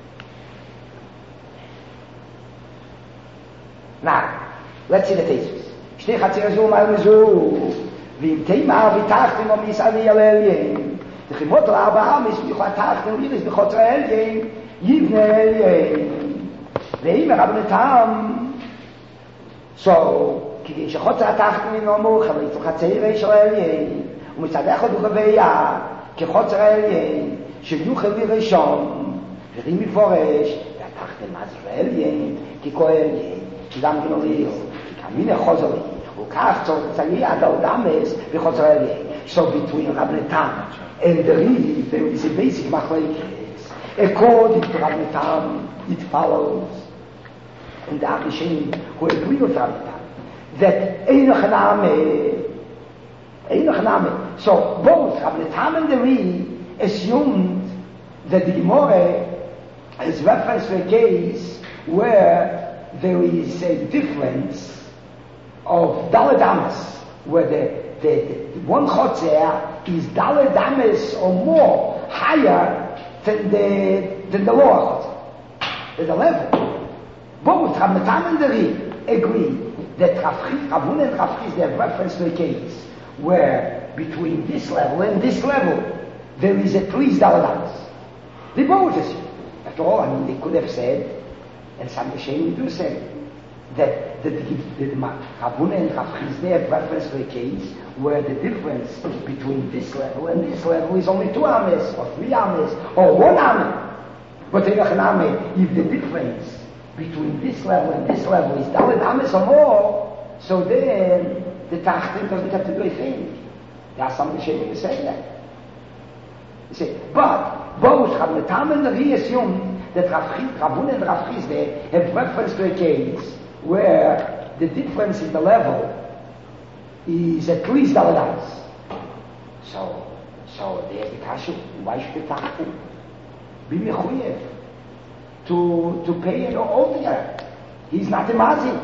Now, let's see the thesis. Shtei chatzir zu mal zu. V'im teimah v'tachtim o mis'ali al-elyen. T'chimot l'arba'a mis'bichot tachtim v'iris bichot al-elyen. Yivne al-elyen. V'im rabnetam. So, כדי שחוצה התחתן נמוך, אבל יצטרך הצעיר של העליין, ומצד אחד הוא חוויה, כחוצר העליין, שיוכל לראשון, ורים מפורש, והתחתן מה זה העליין, ככל העליין, שגם גנוריו, כמין החוזרי, וכך צורך צעיר עד האודמס, וחוצר העליין. So between Rabbi Tam and the Reed, there is a basic machlekes. According to Rabbi Tam, it follows, and the Arishem who agree with Rabbi Tam, that Einoch Name. So both Rabbi Tam and the Reed assumed that the Gemara is reference to a case where there is a difference of Daled Ames, where the one chotzer is Daled Ames or more higher than the lower chotzer, than the level. Both Rabbi Tam and the Reed agree that Ravun and Rav Chizda have reference to a case where between this level and this level there is at least Daled Ames. They both assume. After all, they could have said, and some Rishonim do say, that the Ravun and Rav Chizda have reference to a case where the difference between this level and this level is only 2 ames, or 3 ames, or 1 ame. But if the difference between this level and this level is Daled Ames or more, so then the Tachtim doesn't have to do a thing. There are some Rishonim who say that. They say, but both Rabbi Tam and the Reed assume that Ravun and Rav Chizda have reference to a case where the difference in the level is at least Daled Ames. So there's the kashu. Why should the Tachtim be mechuyev to pay it altogether? He's not a mazik.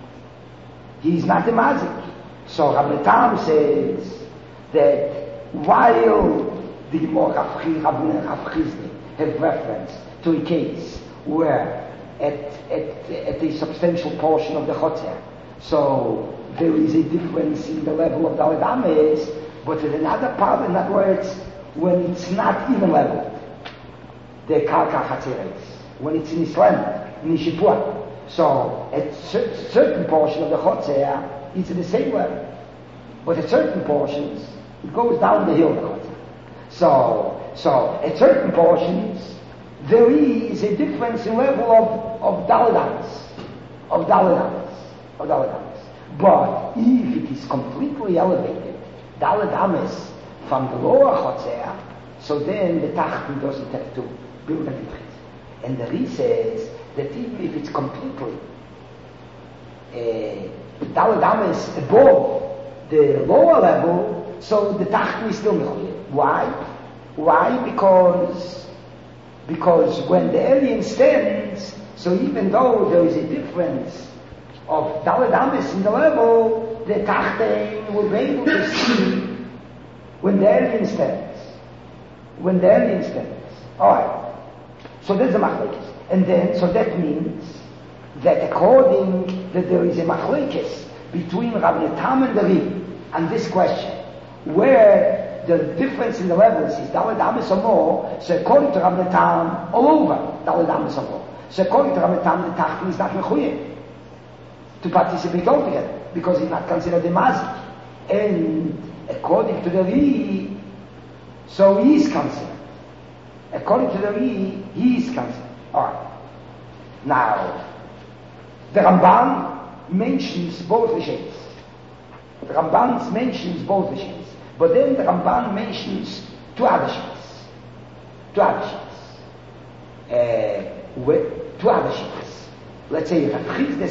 So Rabbi Tam says that while the Ravun and Rav Chizda have reference to a case where at a substantial portion of the chotzer, so there is a difference in the level of Daled Ames, but in another part, in other words, when it's not even level, the karka chatzeres, when it's in Islam, in Shipua. So at certain portion of the chotzer, it's in the same level. But at certain portions, it goes down the hill, the chotzer. So at certain portions, there is a difference in level of Daled Ames. But if it is completely elevated, Daled Ames from the lower chotzer, so then the Tachtim doesn't have to build a difference. And the Reed says that even if it's completely Daled Ames above the lower level, so the Tachtim is still mechuyev. Why? Because when the alien stands, so even though there is a difference of Daled Ames in the level, the Tachtim will be able to see when the alien stands. Alright. So that's the machlekes. And then, so that means that according that there is a machlekes between Rabbi Tam and the Reed on this question, where the difference in the levels is Daled Ames or more, so according to Rabbi Tam, all over Daled Ames or more. So according to Rabbi Tam, the Tachtim is not mechuyev to participate altogether, because he's not considered a mazik. And according to the Reed, So he is concerned. According to the he is concerned. Alright. Now, the Ramban mentions both Rishes. The Ramban mentions both Rishes. But then the Ramban mentions two other Rishes. Two other Rishes. Let's say Rav Chizda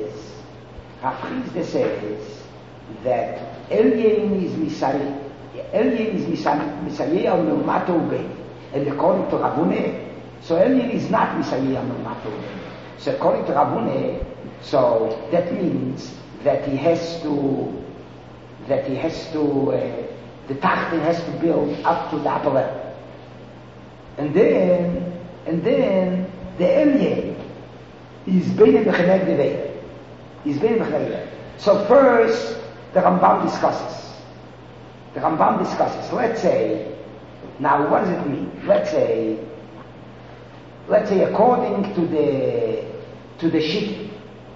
says that Elyon is Messiah al Mermato Ubei. And according to Ravune, so Elyon is not Messiah al Mermato Ubei. So according to Ravune, so that means that he has to, the Tachtin has to build up to the upper level. And then the Elyon is Bein Mechaneg Devei. Is Bein Mechaneg Devei. So first, the Rambam discusses. Let's say, now what does it mean? Let's say according to the Shittah,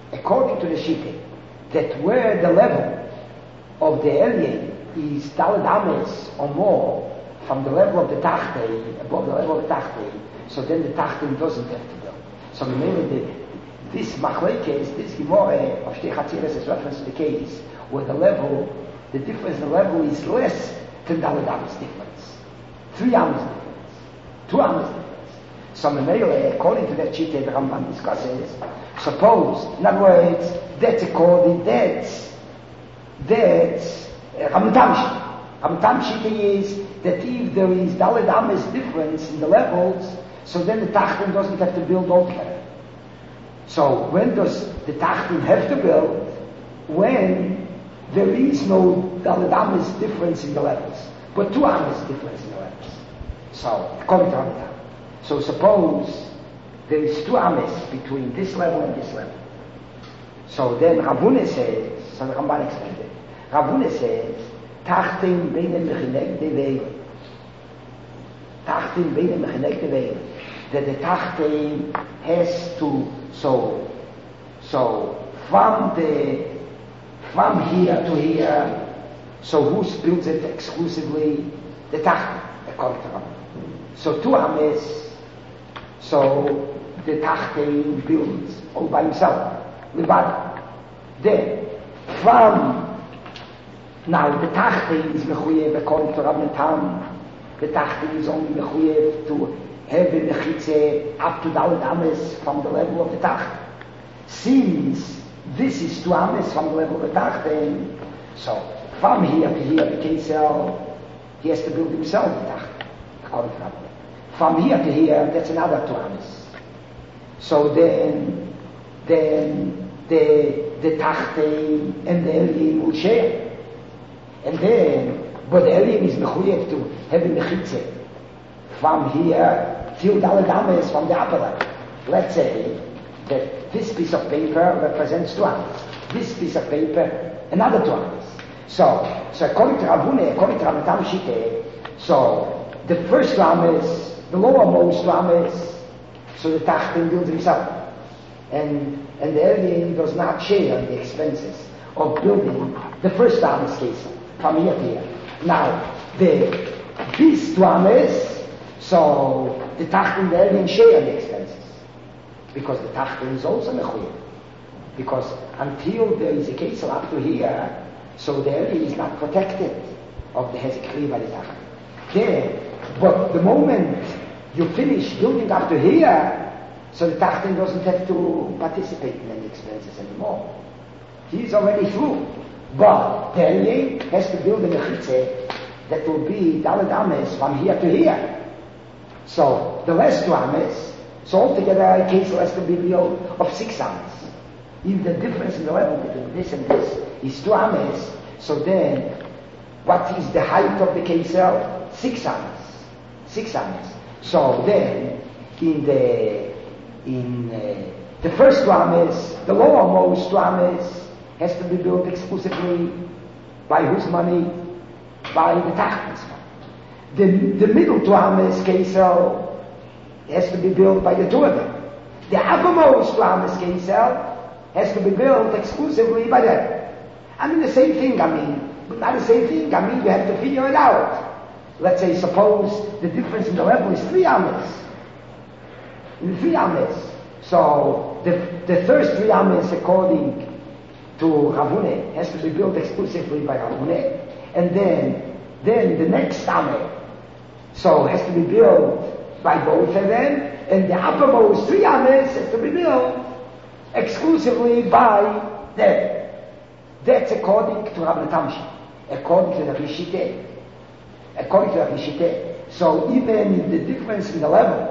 that where the level of the Elyon is Daled Ames or more from the level of the Tachtin, above the level of the Tachtin, so then the Tachtin doesn't have to build. So remember this Machlekes, this Gemara of Shtei Chatziros is reference to the case where the difference in the level is less than Daled Ames difference. 3 Ames difference. 2 Ames difference. So Memele, according to that Shittah, the Rambam discusses, suppose, in other words, that's Rambam Shittah is that if there is Daled Ames difference in the levels, so then the Tachtin doesn't have to build altogether. So when does the Tachtin have to build? When there is no Daled Ames difference in the levels, but 2 Ames difference in the levels. So according to Rambam. So suppose there is 2 Ames between this level and this level. So then Ravune says, so the Ramban explained it. Ravune says, Tachtin beinem mechineg devei. Tachtin beinem mechineg devei. That the Tachtin has to, so from here to here, so who builds it exclusively? The Tachtin, according to Rambam. So 2 Ames, so the Tachtin builds all by himself. Then, now the Tachtin is mechuyev according to Rabban Tam. The Tachtin is only mechuyev to have a mechitze up to Daled Ames from the level of the Tachtin. Since this is 2 Ames from the level of the Tachtin, so from here to here, the Kesel, he has to build himself the Tachtin, according to Rabban. From here to here, that's another 2 Ames. So then the Tachtin and the Elyon will share. And then, but the Elyon is mechuyev to have a mechitze from here till Daled Ames from the upper level. Let's say that this piece of paper represents 2 Ames. This piece of paper, another 2 Ames. So according to Ravune, according to Rabban Tam Shittah, so the first 2 Ames, the lowermost 2 Ames, so the Tachtin builds himself. And the Elyon does not share the expenses of building the first 2 Ames case from here to here. Now, these 2 Ames, so the Tachtin and the Elyon share the expenses. Because the Tachtin is also mechuyev. Because until there is a case up to here, so the Elyon is not protected of the Hezek Kli by the Tachtin. Then, but the moment you finish building up to here, so the Tachtin doesn't have to participate in any expenses anymore. He's already through. But the Elyon has to build a mechitze that will be Daled Ames from here to here. So the last 2 Ames, so altogether a case has to be built of 6 Ames. If the difference in the level between this and this is 2 Ames, so then what is the height of the Kesel? 6 Ames. 6 Ames. So then in the first 2 Ames, the lowermost 2 Ames has to be built exclusively by whose money? By the Tachtin's money. The middle 2 Ames Kesel has to be built by the 2 of them. The uppermost 2 Ames Kesel has to be built exclusively by them. The same thing, but not the same thing. You have to figure it out. let's say, suppose the difference in the level is 3 ames. In 3 ames. So the first 3 ames, according to Ravune, has to be built exclusively by Ravune, and then the next ame, so has to be built by both of them, and the uppermost 3 ames has to be built exclusively by them. That's according to Rabbi Tamshi, according to the Rishite. According to the Rishite. So even if the difference in the level,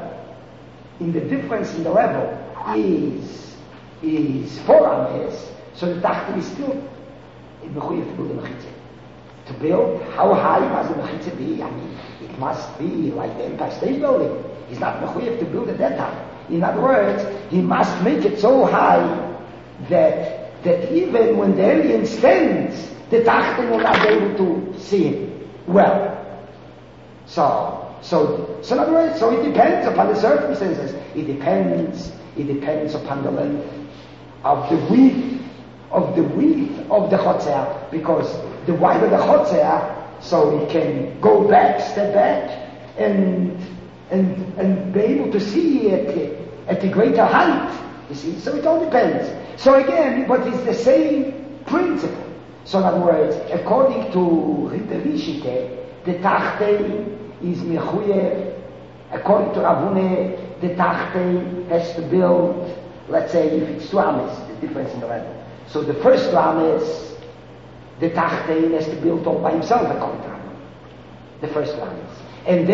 is 4 ames, so the Tachton is still in Mechuyev to build the Mechitze. To build, how high must the Mechitze be? I mean, it must be like the Empire State Building. He's not Mechuyev to build at that time. In other words, he must make it so high that even when the alien stands, the Tachton will not be able to see him well. So in other words, so it depends upon the circumstances. It depends upon the length of the width of the Chotzer, because the wider the Chotzer, so it can go back, step back, and be able to see at a greater height. You see, so it all depends. So again, but it's the same principle. So in other words, according to Rishite, the Tachtei is Mechuyev. According to Ravune, the Tachtei has to build, let's say, if it's 2 ames, the difference in the level. So the first 2 ames, the Tachtei has to build all by himself, according to Ravune. The first 2 ames. And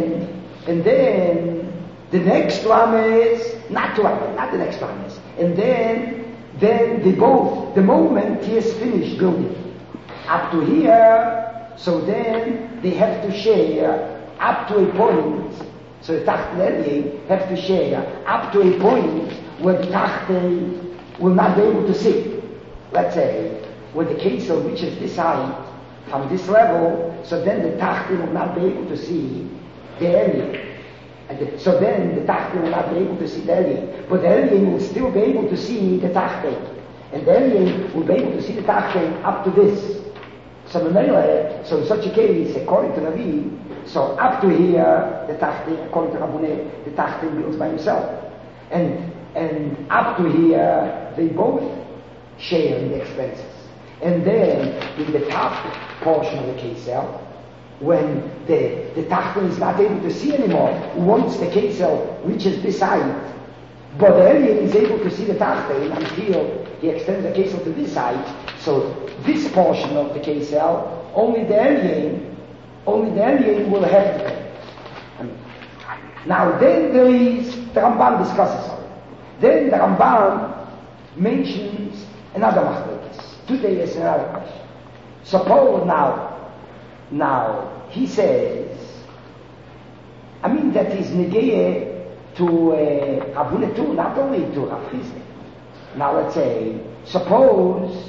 then the next 2 ames, not 2 ames, not the next 2 ames. And then they both, the moment he has finished building up to here, so then they have to share up to a point. So the Tachtei have to share up to a point where the Tachtei will not be able to see. Let's say, when the Kesel reaches this height, from this level, so then the Tachtei will not be able to see the alien. So then the Tachtei will not be able to see the alien. But the alien will still be able to see the Tachtei. And the alien will be able to see the Tachtei up to this. So in such a case, according to Navi, so up to here, the Tachtei, according to Rabuneh, the Tachtei builds by himself. And up to here, they both share in the expenses. And then, in the top portion of the Kesel, when the Tachtei is not able to see anymore, once the Kesel reaches this height, but the alien is able to see the Tachtei until he extends the Kesel to this height, so this portion of the Kesel, only the alien will have to pay. Now then there is, the Ramban discusses on it. Then the Ramban mentions another machlokes. Today is another question. Suppose now he says, I mean that is negeye to Ravune too, not only to Rav Chizda. Now let's say, suppose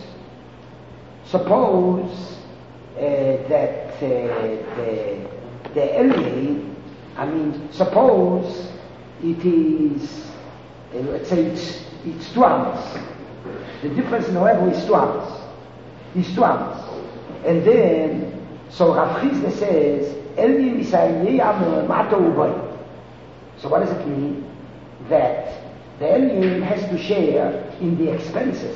that the alien, I mean, suppose it is, let's say it's 2 ames. The difference in the level is 2 ames. It's 2 ames. And then, so Rav Chizda says, alien is a mato uboy. So what does it mean? That the alien has to share in the expenses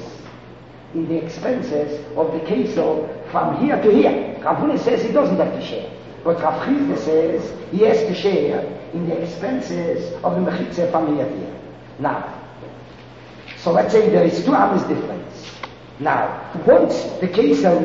of the Kesel from here to here. Ravune says he doesn't have to share. But Rav Chizda says he has to share in the expenses of the Mechitze from here to here. Now, so let's say there is 2 ames difference. Now, once the Kesel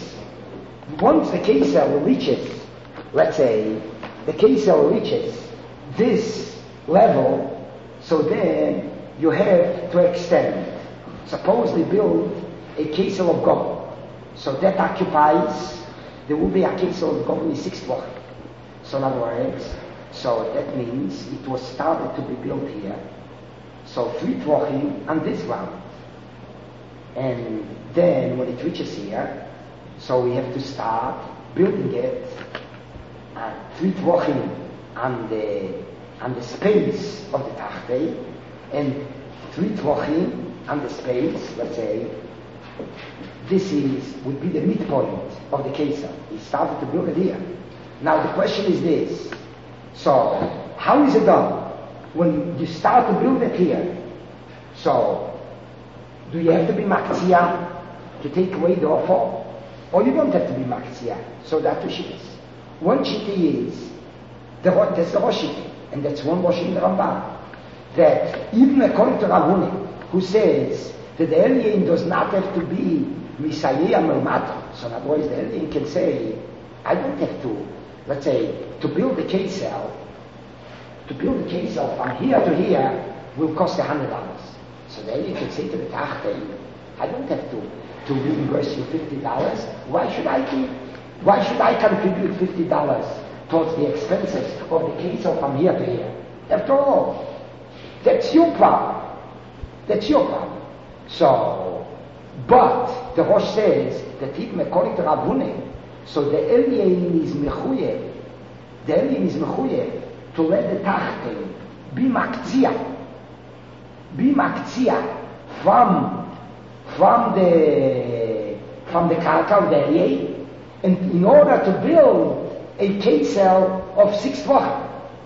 reaches, let's say, the Kesel reaches this level, so then you have to extend. Suppose they build a Kesel of gold. So that occupies, there will be a Kesel of gold in 6 tefachim. So in other words, so that means it was started to be built here. So 3 tefachim on this ground. And then when it reaches here, so we have to start building it at 3 tefachim on the space of the Tachtei, and 3 tefachim on the space, let's say, this would be the midpoint of the Kesel. He started to build it here. Now the question is this. So, how is it done? When you start to build it here, so, do you have to be maktzia to take away the offer? Or you don't have to be maktzia? So there are two shittas. One shitta is, that's the Rosh Shitta, and that's one Rosh in the Ramban, that even according to Ravuni, who says that the alien does not have to be Misayeh Mermata. So in other words, the alien can say, I don't have to, let's say, to build the K-cell from here to here will cost $100. So the alien can say to the Tachte, I don't have to reimburse you $50. Why should I contribute $50 towards the expenses of the K-cell from here to here? After all, that's your problem. So, but the Rosh says that even according to Ravune, so the alien is mechuyev to let the Tachten be maktzia from the karka of the alien, and in order to build a K-cell of 6 tvachim.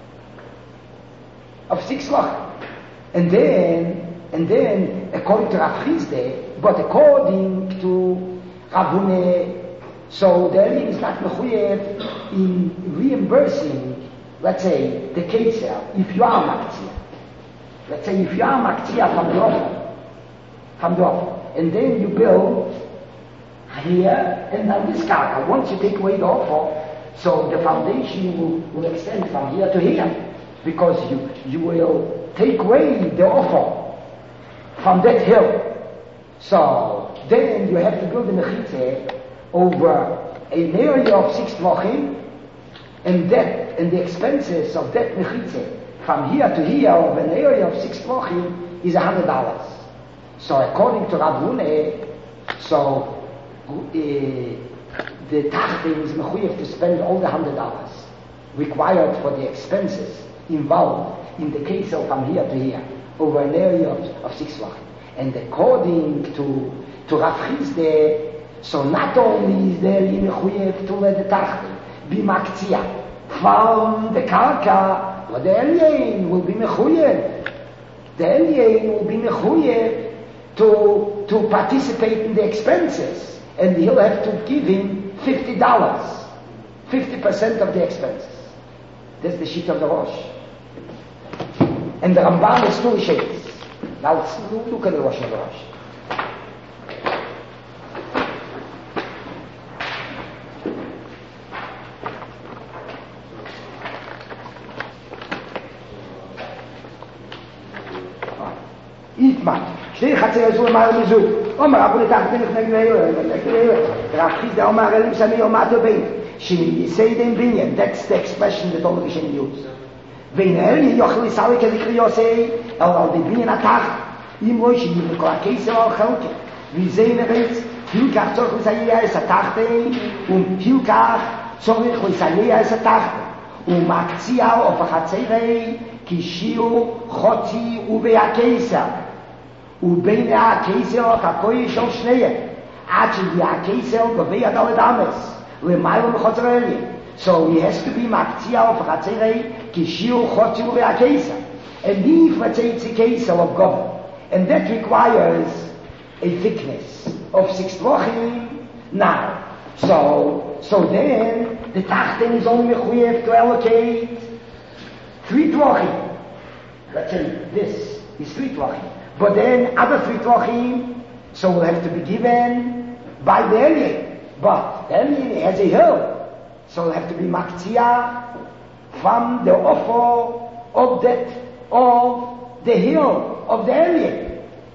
And then, according to Rav Chizde, but according to Ravune, so the alien is not mechuyev in reimbursing, let's say, the K-cell, if you are maktzia. Let's say if you are maktzia from the offer, and then you build here, and now this karka, once you take away the offer, so the foundation will extend from here to here, because you will take away the offer from that hill. So then you have to build a mechitze over an area of 6 tvachim, and the expenses of that mechitze from here to here of an area of 6 tvachim is $100. So according to Rav Hune, so the Tachten is mechuyev to spend all the $100 required for the expenses involved in the case of from here to here over an area of 6 tvachim. And according to Rav Chizde, so not only is there mechuyev to let the Tachten be maktzia from the karka, but the alien will be mechuyev. The alien will be mechuyev to participate in the expenses, and he'll have to give him $50, 50% of the expenses. That's the sheet of the Rosh. And the Ramban is 2 shades. Now let's look at the Rosh of the Rosh. Itman. שתי חצי יזור אמר מזוג. אומר, אבו נתחתן לפני רב חיסדא אומר, אלים סמי אומתו בין. שיסיידם בניין. That's the expression that all the Rishonim use. ואינר יוכל לסעוי כזכרי יוסי, על בניין התחת. אם לא שיניב לכל הכסר על חלקה. וזה נרץ, הילקח צורך לסייע את התחתן, והילקח צורך לסייע את התחתן. ומקציע הופך הצרי, כשיעור חוצי ובהכסר. ובין הכסר הכוי של שניהם, עד שיהיה הכסר גבי הדלת אמס, למעלה מחוצר אלי. So he has to be מקציע הופך הצרי, כשיעור חוצי ובהכסר. And if, let's say, it's a case of government, and that requires a thickness of 6 tvachim. Now, so then the Tachten is only mechuyev to allocate 3 tvachim. Let's say this is 3 tvachim, but then other 3 tvachim, so will have to be given by the alien. But the alien has a hill, so will have to be maktzia from the offer of the hill of the alien,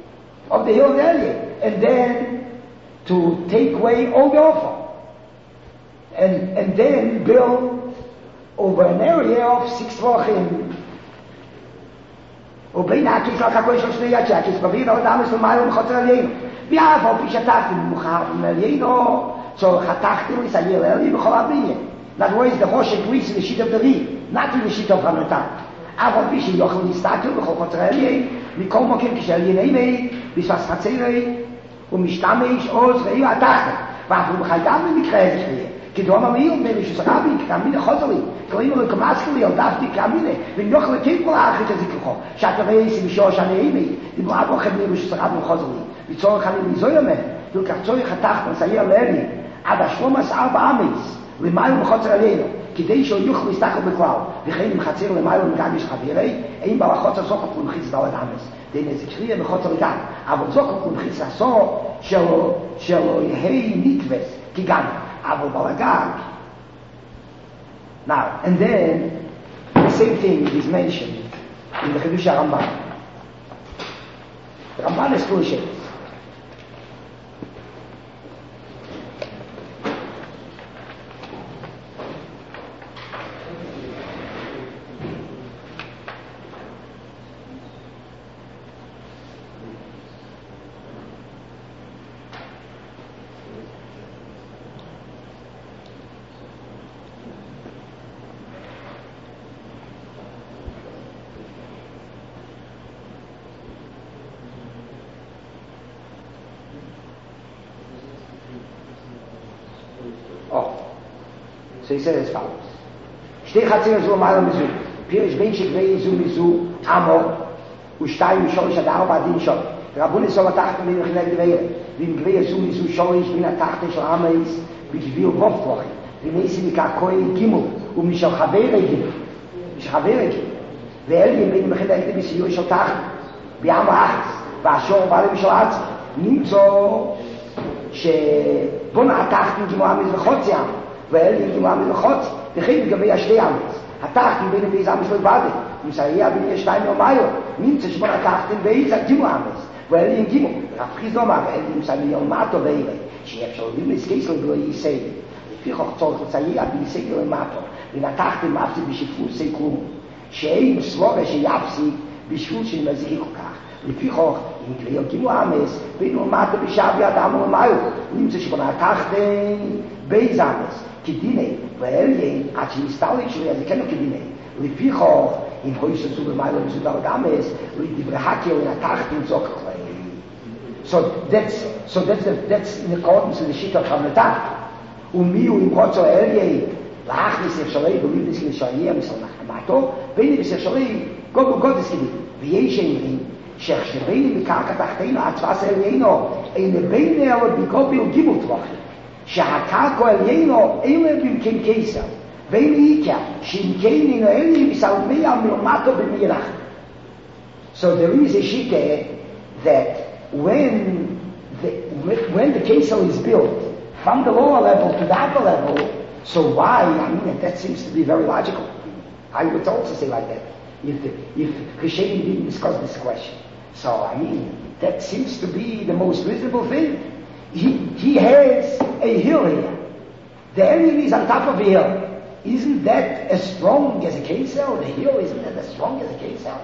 and then to take away all the offer, and then build over an area of 6 tvachim. ובין הכיס לחכוי של שני יד שהכיס בביר עוד אמס ומעלה ומחוצר עלינו ואף על פי שתחתי ממוחר מעלינו so חתכתי לסייע לעלי בכל הבניין. That was the Rosh agrees to the sheet of the Ri, not to the sheet of Hanutan. אף על פי שיוכל להסתכל בכל חוצר עליין מכל מוקים כשעליין אימי בספס חצרי ומשתמש עוז ראי התחת ואף הוא מחיידם במקרה הזה שלי כדרום המעיל, מרשוס הרבי, כרמינה חוזרי, קוראים לו כמסקלי, על דפתי כרמינה, ונוכל לטיפול האחרית הזיקלחו, שאתה ראיסי בשור שנעימי, דיברה בו חבלי רשוס הרבי חוזרי, וצורך אני מזויר מהם, תלכך צורך התחתן, סייר לאלי, עד 14 אמץ, למעלה מחוצר עלינו, כדי שהוא יוכל להסתכל בכלל, וכן אם חציר למעלה מגגש חברי, אין בעל החוצר זוקו כלמחיץ דלת אמץ. דין איזה קריאה מחוצר לגן, אבל זוקו כלמחיץ עשו שלו יהי נתבס כגן, אבל בלגן. Now, and then, the same thing is mentioned in the Chidush HaRamban. The Ramban is full of shit. So he said as follows. Shtei chatzir zu amayla mizu. Pirish ben shekvei mizu amo ushtayim mishorish ad arba adin shor. Rabuni so latachta min mechineg dveire. Vim gvei mizu shorish min atachta shel ameis b'gvil voflochi. Vim eisi mikakoi gimel umishal chavere gimel. Mish chavere gimel. Ve'elim ben mechineg dveire shel tachta. Bi'am ha'achas. V'ashor v'alim shel atzi. Nimtzo שבון התחתן כמו עמס וחוצי עם ואלים כמו עמס וחוצי וכן לגבי השתי עמס התחתן בין בייז עמס לא בדי מסייע בין ישתיים יומיו נמצא שבון התחתן בייז כמו עמס ואלים כמו רפחיז לא מה ואלים מסייע יומטו ואלה שאפשר לימס קייסל בלו ייסי לפי חוך צורך לסייע בייסי יומטו בין התחתן מפסיד בשפוסי כלום שאין סלורה שיפסיד בשפוס שמזיק כל כך לפי חוך אם כלי יגימו אמס, בינו מטה בשבי אדם ומאיו, נמצא שבונה תחתן בייז אמס, כדיני, ואליה, עד שמסתלק שלי, אז זה כן לא כדיני. לפי חוך, אם הוי שזו במאיו ומסודר אמס, לדברי הקל התחתן זוק כלי. That's in accordance with the sheet of Hamletach. ומי הוא אם רוצו אליה, להכניס אפשרי, בליבס לשעייה מסל נחמתו, ביני בספשרי, גודס כדי. ויש אמרים, שחשבים בקרקע תחתינו הצבס עליינו אין בין אלה בגובל גיבל טווחי שהקרקע עליינו אלה במקן קיסר ואין איקה שאם כן אינו אלה מסלמי המלמטו במיירח. So there is a shita that when the Kesel is built from the lower level to the upper level, so why? I mean, that seems to be very logical. I would also say like that if Rishonim didn't discuss this question. So, I mean, that seems to be the most reasonable thing. He has a hill here. The enemy is on top of a hill. Isn't that as strong as a Kesel? The hill, isn't that as strong as a Kesel?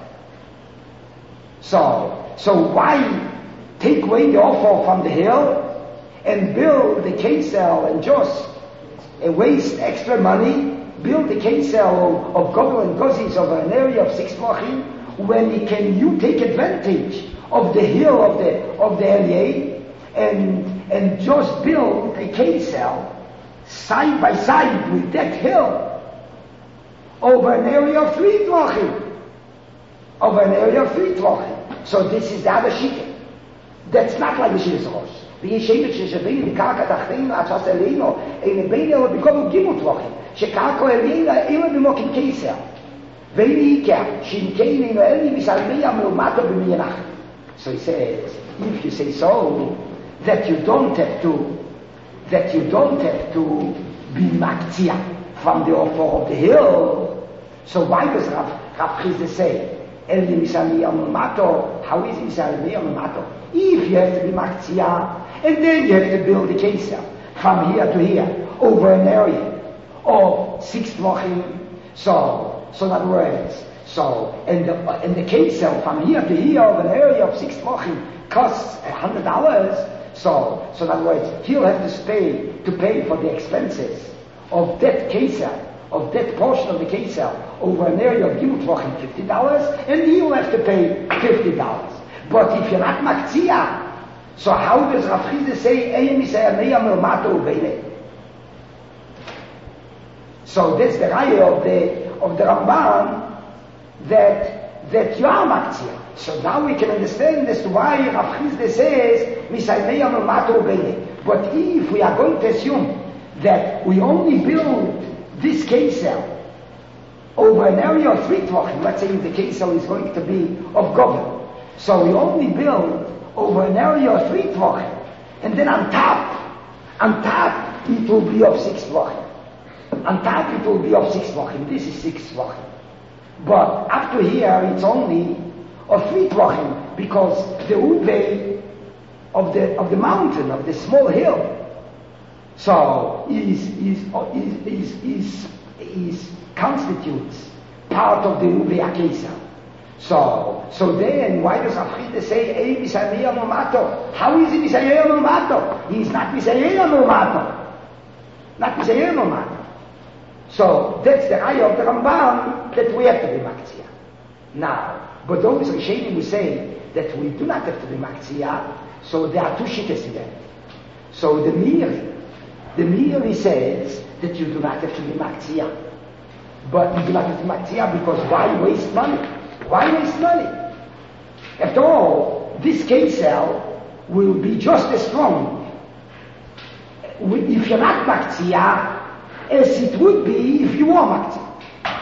So why take away the offer from the hill and build the Kesel and just waste extra money, build the Kesel of Gogol and Gozis over an area of 6 blocking, when you take advantage of the hill of the LA and just build a Kesel side by side with that hill over an area of 3 blocking. Over an area of 3 blocking. So this is the other shita. That's not like the shita Rosh. וישבת ששווים בקרקע תחתינו עד שעשה אלינו אין בין אלו בכל גימות טווחים שקרקע אלינו אלו במוקם קיסר ואין איקה שאם כן אינו אלי מסלמי המלומטו במיירח. So he says, if you say so, that you don't have to be maktia from the offer of the hill, so why does Rav Chizda say Eli misali al-mato? How is misali al-mato? If you have to be maktia, and then you have to build a Kesel from here to here, over an area of 6 tlochim. So in other words, and the Kesel from here to here, over an area of 6 tlochim, costs $100. So in other words, he'll have to pay for the expenses of that Kesel, of that portion of the Kesel, over an area of Gimel Tvochim, $50, and he'll have to pay $50. But if you're not Maktzia, so how does Rav Chizda say, Eyem Yisrael Meyam El Mato Ubele? So that's the raya of the Ramban that you are maktzia. So now we can understand as to why Rav Chisda says Misaymeya Mamato Bene. But if we are going to assume that we only build this Kesel over an area of 3 tvachim, let's say if the Kesel is going to be of Govern, so we only build over an area of 3 tvachim, and then on top it will be of 6 tvachim. On top it will be of 6 tvachim. This is 6 tvachim. But up to here it's only of 3 tvachim, because the ube of the mountain, of the small hill, so is constitutes part of the ube akesa. So then why does Rav Chisda say Ei Misaymeya Mamato? How is he Misaymeya Mamato? He is not Misaymeya Mamato. Not Misaymeya Mamato. So that's the raya of the Rambam that we have to be maktzia. Now, but those Rishonim who say that we do not have to be maktzia, so there are 2 shittas in that. So the Meiri says that you do not have to be maktzia. But you do not have to be maktzia because why waste money? Why waste money? After all, this Kesel will be just as strong if you're not maktzia as it would be if you were maktzia.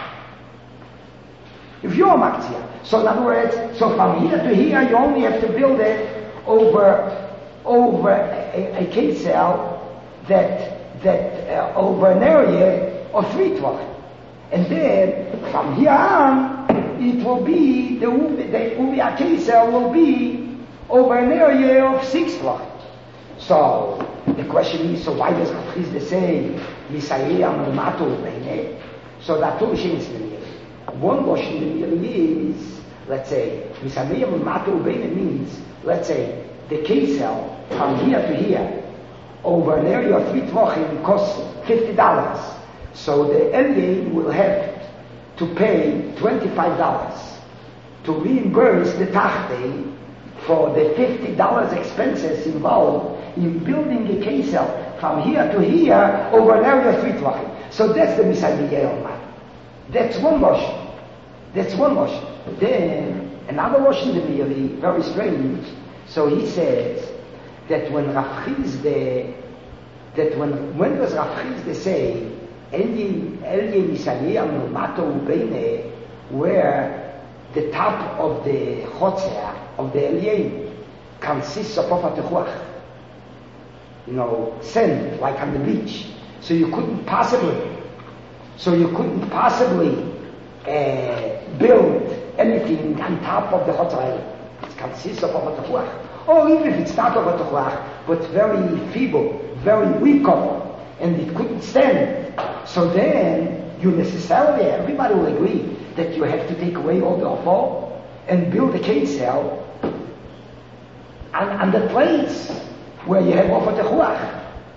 If you are maktzia. So in other words, so from here to here you only have to build it over a Kesel that over an area of 3 tvachim. And then from here on it will be the Uvia Kesel will be over an area of 6 tvachim. So the question is, so why does Rav Chisda say Misaymeya Mamato Bene? So there are 2 machines in the Meiri. One machine in the Meiri is, let's say, Misaymeya Mamato Bene means, let's say, the Kesel from here to here over an area of 3 tvachim costs $50. So the Elyon will have to pay $25 to reimburse the Tachtei for the $50 expenses involved in building a Kesel from here to here over an area of 3 tvachim. So that's the Misaymeya Mamato. That's one motion. Then another motion in the Meiri, very strange. So he says that when Rav Chisda, when does Rav Chisda say Elyon Misaymeya Mamato Bene, where the top of the chotzer of the Elyon consists of Ofatechuach, sand, like on the beach. So you couldn't possibly build anything on top of the chotzer. It consists of Ofatechuach. Or even if it's not Ofatechuach, but very feeble, very weak of, and it couldn't stand. So then, you necessarily, everybody will agree that you have to take away all the offal and build a Kesel on the place where you have Ofatechuach.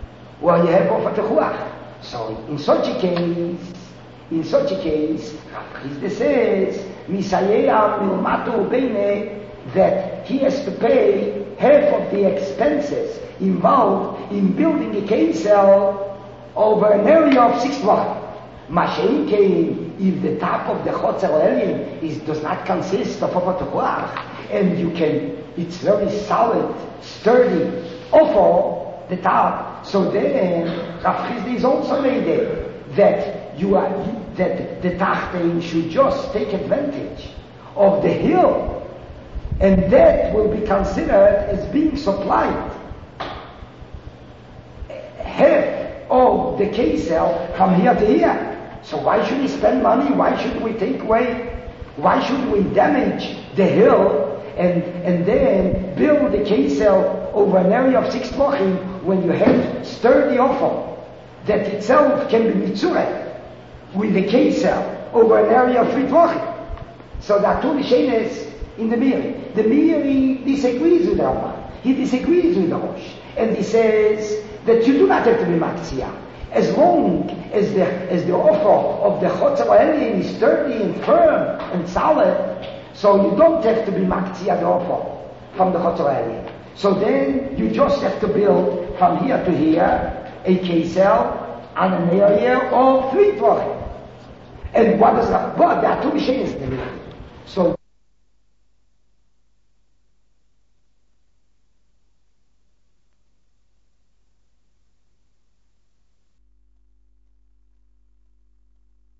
So in such a case, Rav Chisda says, Misaymeya Mamato Bene, that he has to pay half of the expenses involved in building a Kesel over an area of 6 tvachim. Mashein came if the top of the chotzer Elyon does not consist of Ofatechuach, and it's very solid, sturdy, offal, the top. So then Rav Chisda is also made it that the Tachtei should just take advantage of the hill, and that will be considered as being supplied. Half of the Kesel from here to here. So why should we spend money? Why should we take away? Why should we damage the hill and then build the Kesel over an area of 6 tvachim when you have sturdy offal that itself can be mitzureh with the Kesel over an area of 3 tvachim? So there are 2 Rishonos in the Meiri. The Meiri disagrees with the Rambam. He disagrees with the Rosh, and he says that you do not have to be maktzia as long as the offer of the chotzer Elyon is sturdy and firm and solid. So you don't have to be maktzia the offer from the chotzer Elyon. So then you just have to build from here to here a Kesel on a year or 3 Tvochim. And what is that? But there are 2 machines in the middle. So